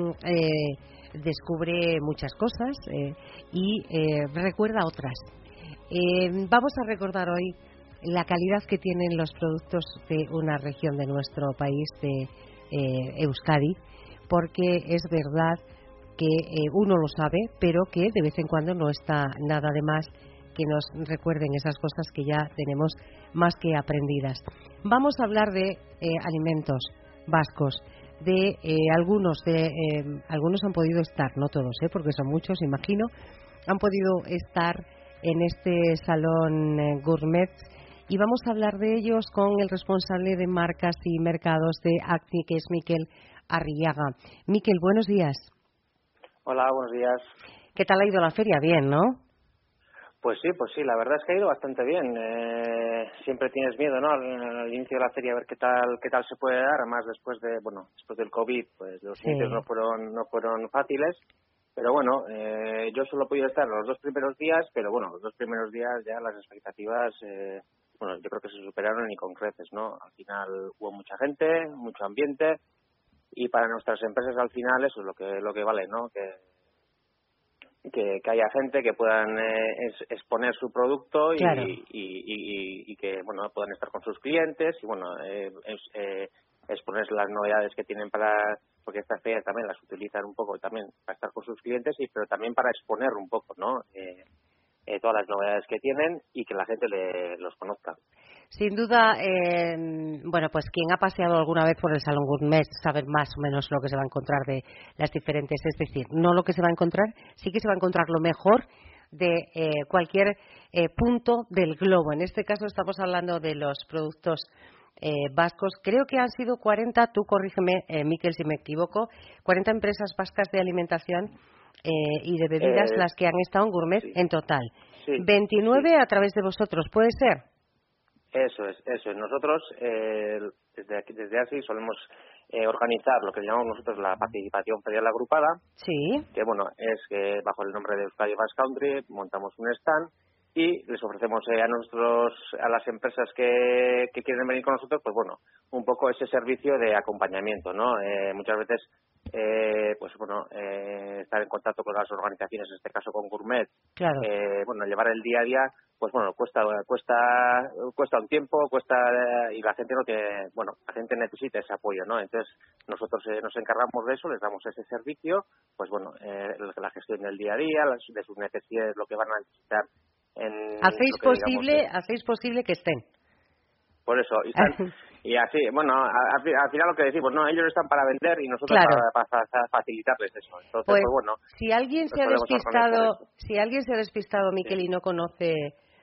descubre muchas cosas y recuerda otras. Vamos a recordar hoy la calidad que tienen los productos de una región de nuestro país, de Euskadi, porque es verdad que uno lo sabe, pero que de vez en cuando no está nada de más que nos recuerden esas cosas que ya tenemos más que aprendidas. Vamos a hablar de alimentos vascos, de algunos han podido estar, no todos, porque son muchos, imagino, han podido estar en este salón gourmet, y vamos a hablar de ellos con el responsable de marcas y mercados de ACNI, que es Miquel Arriaga. Miquel, buenos días. Hola, buenos días. ¿Qué tal ha ido la feria? Bien, ¿no? Pues sí, la verdad es que ha ido bastante bien. Siempre tienes miedo, ¿no? Al inicio de la feria a ver qué tal se puede dar, además después del COVID, pues los inicios no fueron fáciles, pero bueno, yo solo he podido estar los 2 primeros días, pero bueno, los 2 primeros días ya las expectativas, yo creo que se superaron y con creces, ¿no? Al final hubo mucha gente, mucho ambiente, y para nuestras empresas al final eso es lo que vale, ¿no? Que haya gente que puedan exponer su producto, claro, y que puedan estar con sus clientes y exponer las novedades que tienen porque estas ferias también las utilizan un poco también para estar con sus clientes, pero también para exponer un poco, ¿no? Todas las novedades que tienen y que la gente los conozca. Sin duda, pues quien ha paseado alguna vez por el Salón Gourmet sabe más o menos lo que se va a encontrar de las diferentes, es decir, no lo que se va a encontrar, sí que se va a encontrar lo mejor de cualquier punto del globo. En este caso estamos hablando de los productos vascos. Creo que han sido 40, tú corrígeme, Miquel, si me equivoco, 40 empresas vascas de alimentación y de bebidas las que han estado en Gourmet, sí, en total. Sí, 29 sí. A través de vosotros, ¿puede ser? Eso es. Nosotros desde ASI solemos organizar lo que llamamos nosotros la participación ferial agrupada. Sí. Que es que bajo el nombre de Euskadi Basque Country montamos un stand y les ofrecemos a las empresas que quieren venir con nosotros, un poco ese servicio de acompañamiento, ¿no? Muchas veces estar en contacto con las organizaciones, en este caso con Gourmet, claro, llevar el día a día, cuesta un tiempo, y la gente la gente necesita ese apoyo, ¿no? Entonces nosotros nos encargamos de eso, les damos ese servicio, la gestión del día a día, de sus necesidades, lo que van a necesitar. ¿Hacéis posible que estén? Por eso, y así, al final lo que decimos, ellos están para vender y nosotros, claro, para facilitarles eso. Entonces, si alguien se ha despistado, Miquel, y no conoce,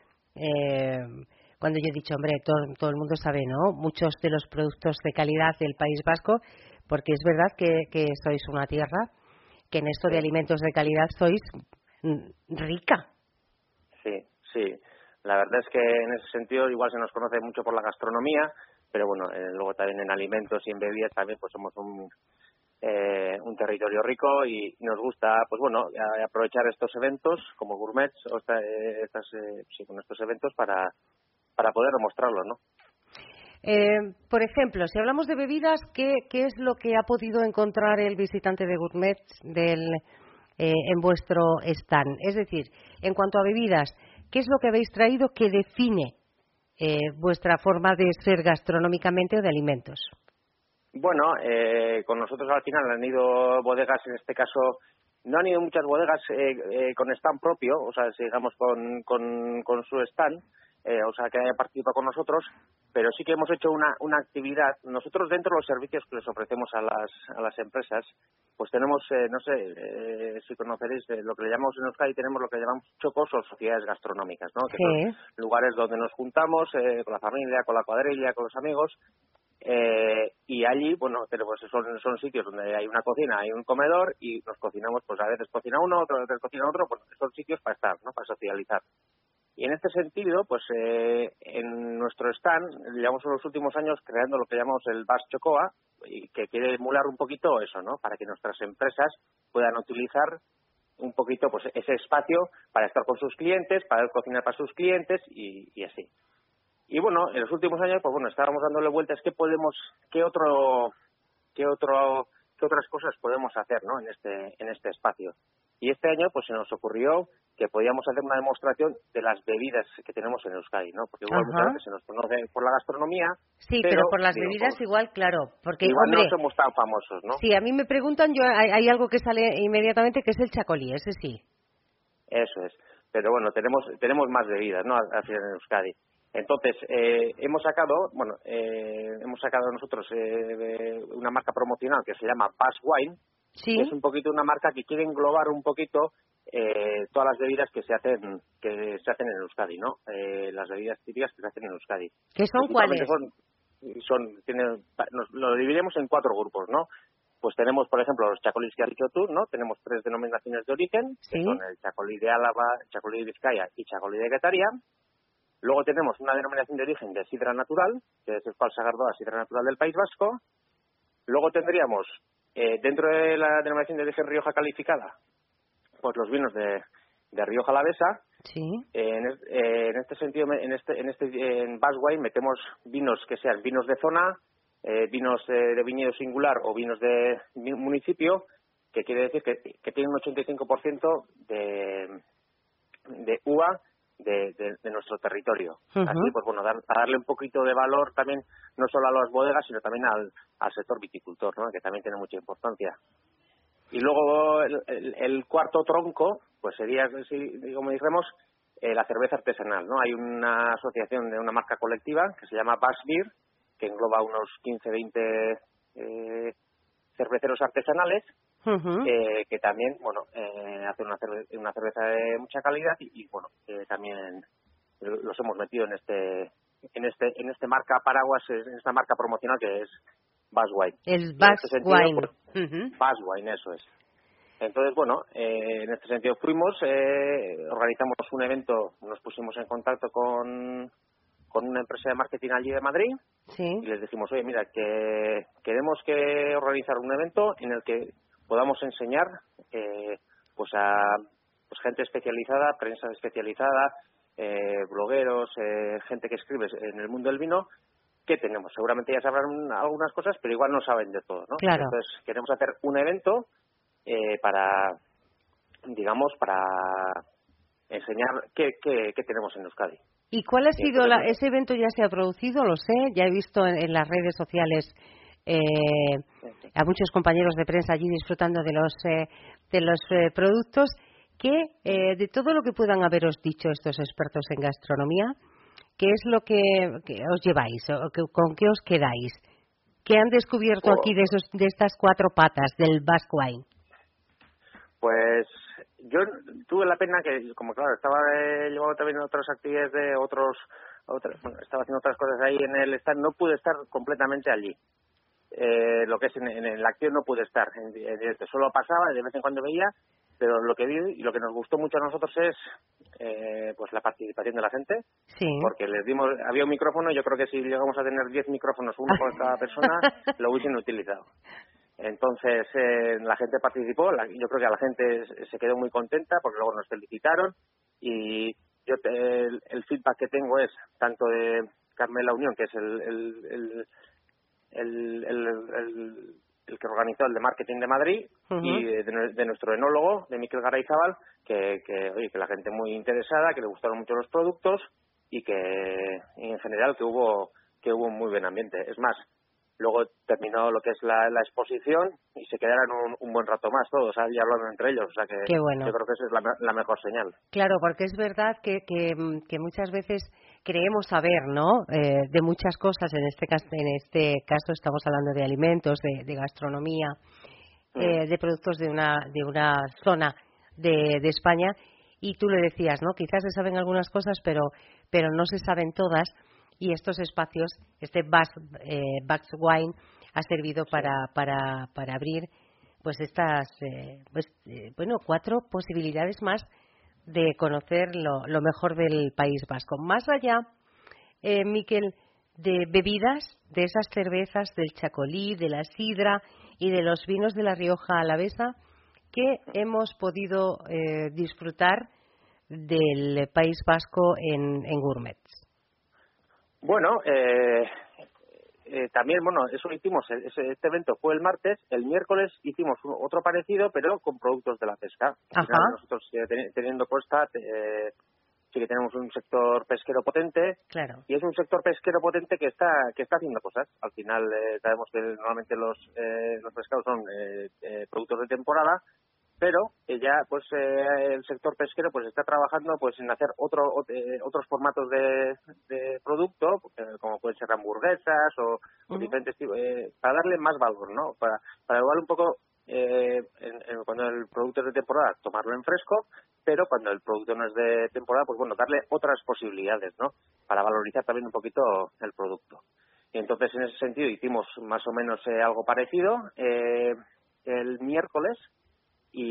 cuando yo he dicho, hombre, todo el mundo sabe, ¿no? Muchos de los productos de calidad del País Vasco, porque es verdad que sois una tierra, que en esto de alimentos de calidad sois rica. Sí, sí. La verdad es que en ese sentido igual se nos conoce mucho por la gastronomía, pero bueno, luego también en alimentos y en bebidas también pues somos un territorio rico y nos gusta, pues bueno, aprovechar estos eventos como gourmets o con estos eventos para poder demostrarlo, ¿no? Por ejemplo, si hablamos de bebidas, ¿qué es lo que ha podido encontrar el visitante de Gourmet en vuestro stand? Es decir, en cuanto a bebidas, ¿qué es lo que habéis traído que define vuestra forma de ser gastronómicamente o de alimentos? Bueno, con nosotros al final han ido bodegas, en este caso, no han ido muchas bodegas con stand propio, o sea, digamos con su stand, o sea, que haya participado con nosotros, pero sí que hemos hecho una actividad. Nosotros dentro de los servicios que les ofrecemos a las empresas, pues tenemos, no sé si conoceréis lo que le llamamos en Euskadi, tenemos lo que llamamos chocos o sociedades gastronómicas, ¿no? Que son lugares donde nos juntamos con la familia, con la cuadrilla, con los amigos. Y allí, bueno, son sitios donde hay una cocina, hay un comedor y nos cocinamos, pues a veces cocina uno, otras veces cocina otro, pues son sitios para estar, ¿no? Para socializar. Y en este sentido, pues en nuestro stand llevamos en los últimos años creando lo que llamamos el Bas Chocoa, y que quiere emular un poquito eso, ¿no? Para que nuestras empresas puedan utilizar un poquito pues ese espacio para estar con sus clientes, para cocinar para sus clientes y así. Y bueno, en los últimos años, pues bueno, estábamos dándole vueltas qué otras cosas podemos hacer, ¿no? En este espacio. Y este año, pues se nos ocurrió que podíamos hacer una demostración de las bebidas que tenemos en Euskadi, ¿no? Porque igual muchas veces se nos conoce por la gastronomía. Sí, pero por las bebidas igual, claro. Porque, igual hombre, no somos tan famosos, ¿no? Sí, a mí me preguntan, hay algo que sale inmediatamente que es el chacolí, ese sí. Eso es. Pero bueno, tenemos más bebidas, ¿no? Al final en Euskadi. Entonces, hemos sacado nosotros una marca promocional que se llama Bas Wine. Sí. Que es un poquito una marca que quiere englobar un poquito todas las bebidas que se hacen en Euskadi, ¿no? Las bebidas típicas que se hacen en Euskadi. ¿Qué son cuáles? Lo dividimos en 4 grupos, ¿no? Pues tenemos, por ejemplo, los chacolís que has dicho tú, ¿no? Tenemos 3 denominaciones de origen, que son el chacolí de Álava, el chacolí de Vizcaya y chacolí de Getaria. Luego tenemos una denominación de origen de sidra natural, que es el Falsa Gardoa, sidra natural del País Vasco. Luego tendríamos, dentro de la denominación de origen Rioja calificada, pues los vinos de Rioja Alavesa. Sí. En este sentido, en Bas Wine metemos vinos que sean vinos de zona, vinos de viñedo singular o vinos de municipio, que quiere decir que tienen un 85% de uva de nuestro territorio. Así, pues bueno, darle un poquito de valor también, no solo a las bodegas, sino también al sector viticultor, ¿no? Que también tiene mucha importancia. Y luego el cuarto tronco, pues sería, como dijéramos, la cerveza artesanal, ¿no? Hay una asociación de una marca colectiva que se llama Bas Beer, que engloba unos 15-20 cerveceros artesanales, que también, bueno, hace una cerveza de mucha calidad y bueno, también los hemos metido en este marca paraguas, en esta marca promocional que es Bas Wine. El Bas Wine. Pues, Bas Wine, eso es. Entonces, bueno, en este sentido organizamos un evento, nos pusimos en contacto con una empresa de marketing allí de Madrid. Sí. Y les dijimos, oye, mira, que queremos que organizar un evento en el que podamos enseñar pues a gente especializada, prensa especializada, blogueros, gente que escribe en el mundo del vino, que tenemos. Seguramente ya sabrán algunas cosas, pero igual no saben de todo, ¿no? Claro. Entonces queremos hacer un evento para enseñar qué tenemos en Euskadi. ¿Y cuál ha sido ese evento? Ya se ha producido, lo sé, ya he visto en las redes sociales a muchos compañeros de prensa allí disfrutando de los productos, que de todo lo que puedan haberos dicho estos expertos en gastronomía, ¿qué es lo que os lleváis o con qué os quedáis? ¿Qué han descubierto aquí de estas 4 patas del Basque Wine? Pues yo tuve la pena que, como claro, estaba llevando también otras actividades estaba haciendo otras cosas ahí en el stand, no pude estar completamente allí. Lo que es en la acción no pude estar en directo, solo pasaba, de vez en cuando veía, Pero lo que vi y lo que nos gustó mucho a nosotros es pues la participación de la gente, porque les dimos, había un micrófono, yo creo que si llegamos a tener 10 micrófonos, uno por cada persona, lo hubiesen utilizado. Entonces la gente participó, yo creo que a la gente se quedó muy contenta porque luego nos felicitaron y yo el feedback que tengo es tanto de Carmela Unión, que es el que organizó el de marketing de Madrid, y de nuestro enólogo, de Miquel Garayzábal, que la gente muy interesada, que le gustaron mucho los productos y que en general que hubo un muy buen ambiente. Es más, luego terminó lo que es la exposición y se quedaron un buen rato más todos ahí hablando entre ellos, o sea que bueno. Yo creo que esa es la mejor señal. Claro, porque es verdad que muchas veces creemos saber, ¿no? De muchas cosas. En este caso estamos hablando de alimentos, de gastronomía, de productos de una zona de España, y tú le decías, ¿no? Quizás se saben algunas cosas, pero no se saben todas. Y estos espacios, este Basque Wine ha servido para abrir pues estas 4 posibilidades más de conocer lo mejor del País Vasco. Más allá, Miquel, de bebidas, de esas cervezas del chacolí, de la sidra y de los vinos de la Rioja Alavesa, ¿qué hemos podido disfrutar del País Vasco en gourmets? Bueno, también, eso hicimos, este evento fue el martes, el miércoles hicimos otro parecido, pero con productos de la pesca. Al final, nosotros, teniendo Costa, sí que tenemos un sector pesquero potente, y es un sector pesquero potente que está haciendo cosas. Al final, sabemos que normalmente los pescados son productos de temporada, pero ya el sector pesquero pues está trabajando pues en hacer otros formatos de producto, como pueden ser hamburguesas o diferentes tipos, para darle más valor, ¿no? Para igual un poco cuando el producto es de temporada tomarlo en fresco, pero cuando el producto no es de temporada pues darle otras posibilidades, ¿no? Para valorizar también un poquito el producto. Y entonces en ese sentido hicimos más o menos algo parecido el miércoles, y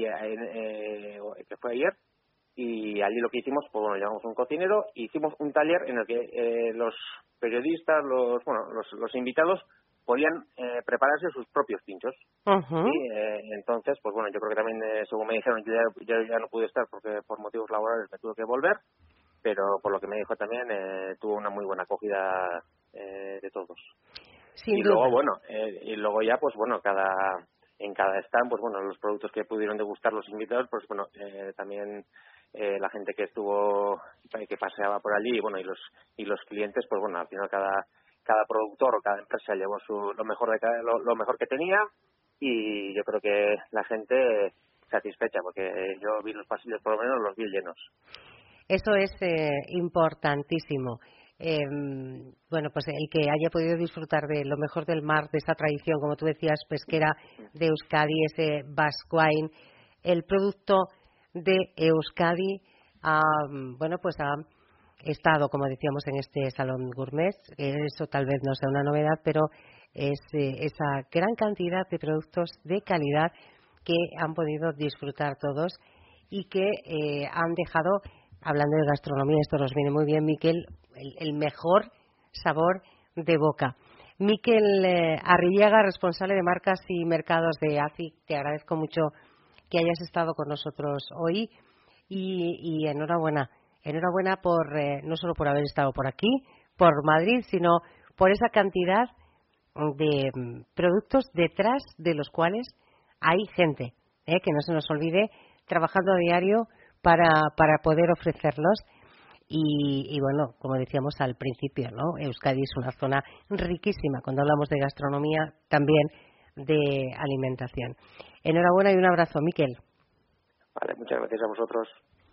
que fue ayer, y allí lo que hicimos, pues llevamos un cocinero, e hicimos un taller en el que los periodistas, los invitados podían prepararse sus propios pinchos. Y entonces, pues yo creo que también, según me dijeron, yo ya no pude estar porque por motivos laborales me tuve que volver, pero por lo que me dijo también, tuvo una muy buena acogida de todos. Sin duda. Luego ya, pues en cada stand, pues los productos que pudieron degustar los invitados, pues también la gente que estuvo, que paseaba por allí, y los clientes, pues al final cada productor o cada empresa llevó lo mejor que tenía, y yo creo que la gente satisfecha, porque yo vi los pasillos, por lo menos los vi llenos. Eso es importantísimo. Pues el que haya podido disfrutar de lo mejor del mar, de esa tradición, como tú decías, pesquera de Euskadi, ese Basque Wine, el producto de Euskadi ha estado, como decíamos, en este Salón Gourmet. Eso tal vez no sea una novedad, pero es esa gran cantidad de productos de calidad que han podido disfrutar todos y que han dejado, hablando de gastronomía, esto nos viene muy bien, Miquel, el mejor sabor de boca. Miquel Arrillaga, responsable de marcas y mercados de ACIC, te agradezco mucho que hayas estado con nosotros hoy y enhorabuena por no solo por haber estado por aquí, por Madrid, sino por esa cantidad de productos detrás de los cuales hay gente, que no se nos olvide, trabajando a diario para poder ofrecerlos. Y como decíamos al principio, ¿no? Euskadi es una zona riquísima cuando hablamos de gastronomía, también de alimentación. Enhorabuena y un abrazo, Miquel. Vale, muchas gracias a vosotros.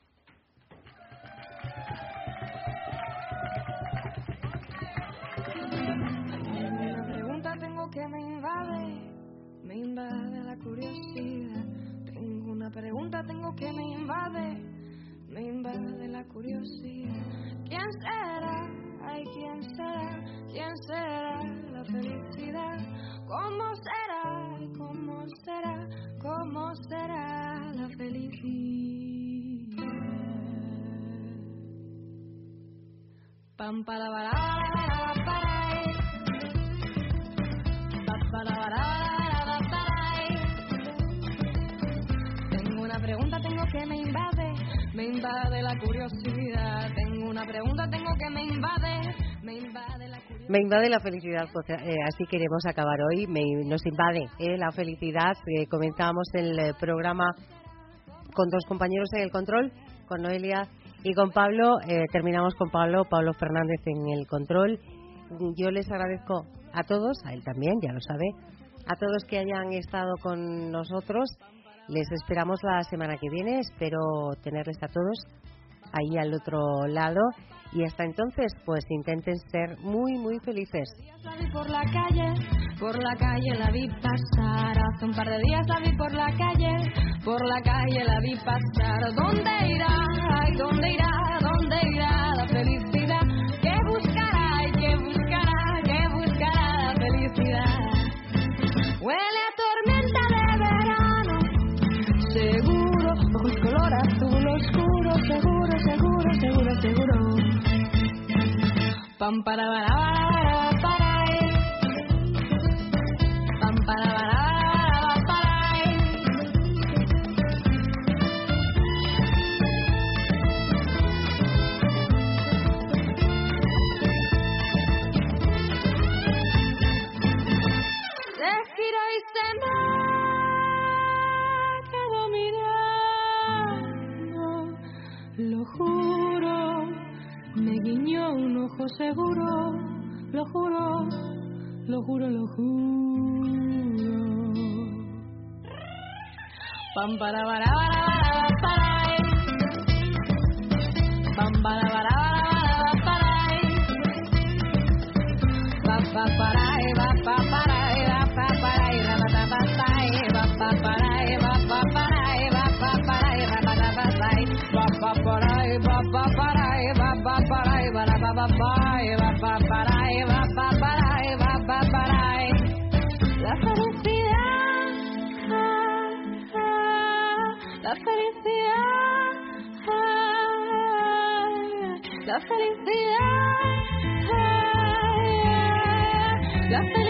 Una pregunta tengo que me invade la curiosidad. Tengo una pregunta tengo que me invade la curiosidad. ¿Quién será? Ay, ¿quién será? ¿Quién será la felicidad? ¿Cómo será? ¿Cómo será? ¿Cómo será la felicidad? Pam para para para. Tengo una pregunta, tengo que me invade la curiosidad. Tengo una pregunta, tengo que me invade la curiosidad. Me invade la felicidad, pues, así queremos acabar hoy. Nos invade la felicidad. Comenzamos el programa con dos compañeros en el control, con Noelia y con Pablo. Terminamos con Pablo Fernández en el control. Yo les agradezco a todos, a él también, ya lo sabe, a todos que hayan estado con nosotros. Les esperamos la semana que viene. Espero tenerles a todos ahí al otro lado. Y hasta entonces, pues intenten ser muy, muy felices. La vi por la calle la vi pasar. Hace un par de días la vi por la calle la vi pasar. ¿Dónde irá? Ay, ¿dónde irá? ¿Dónde irá la felicidad? ¿Qué buscará? ¿Y qué buscará? ¿Qué buscará la felicidad? Huele a tormenta de verano, seguro, ojos color azul oscuro, seguro, seguro, seguro, seguro. Pam para para para. Pam para para para. Se giró y se me quedó mirando, lo juro. Me guiñó un ojo seguro, lo juro, lo juro, lo juro. Pam para para para para. Pam para para para. Pa pa para pa pa para pa para pa pa para pa para pa para pa para pa pa para. La felicidad, la felicidad, la felicidad, la felicidad.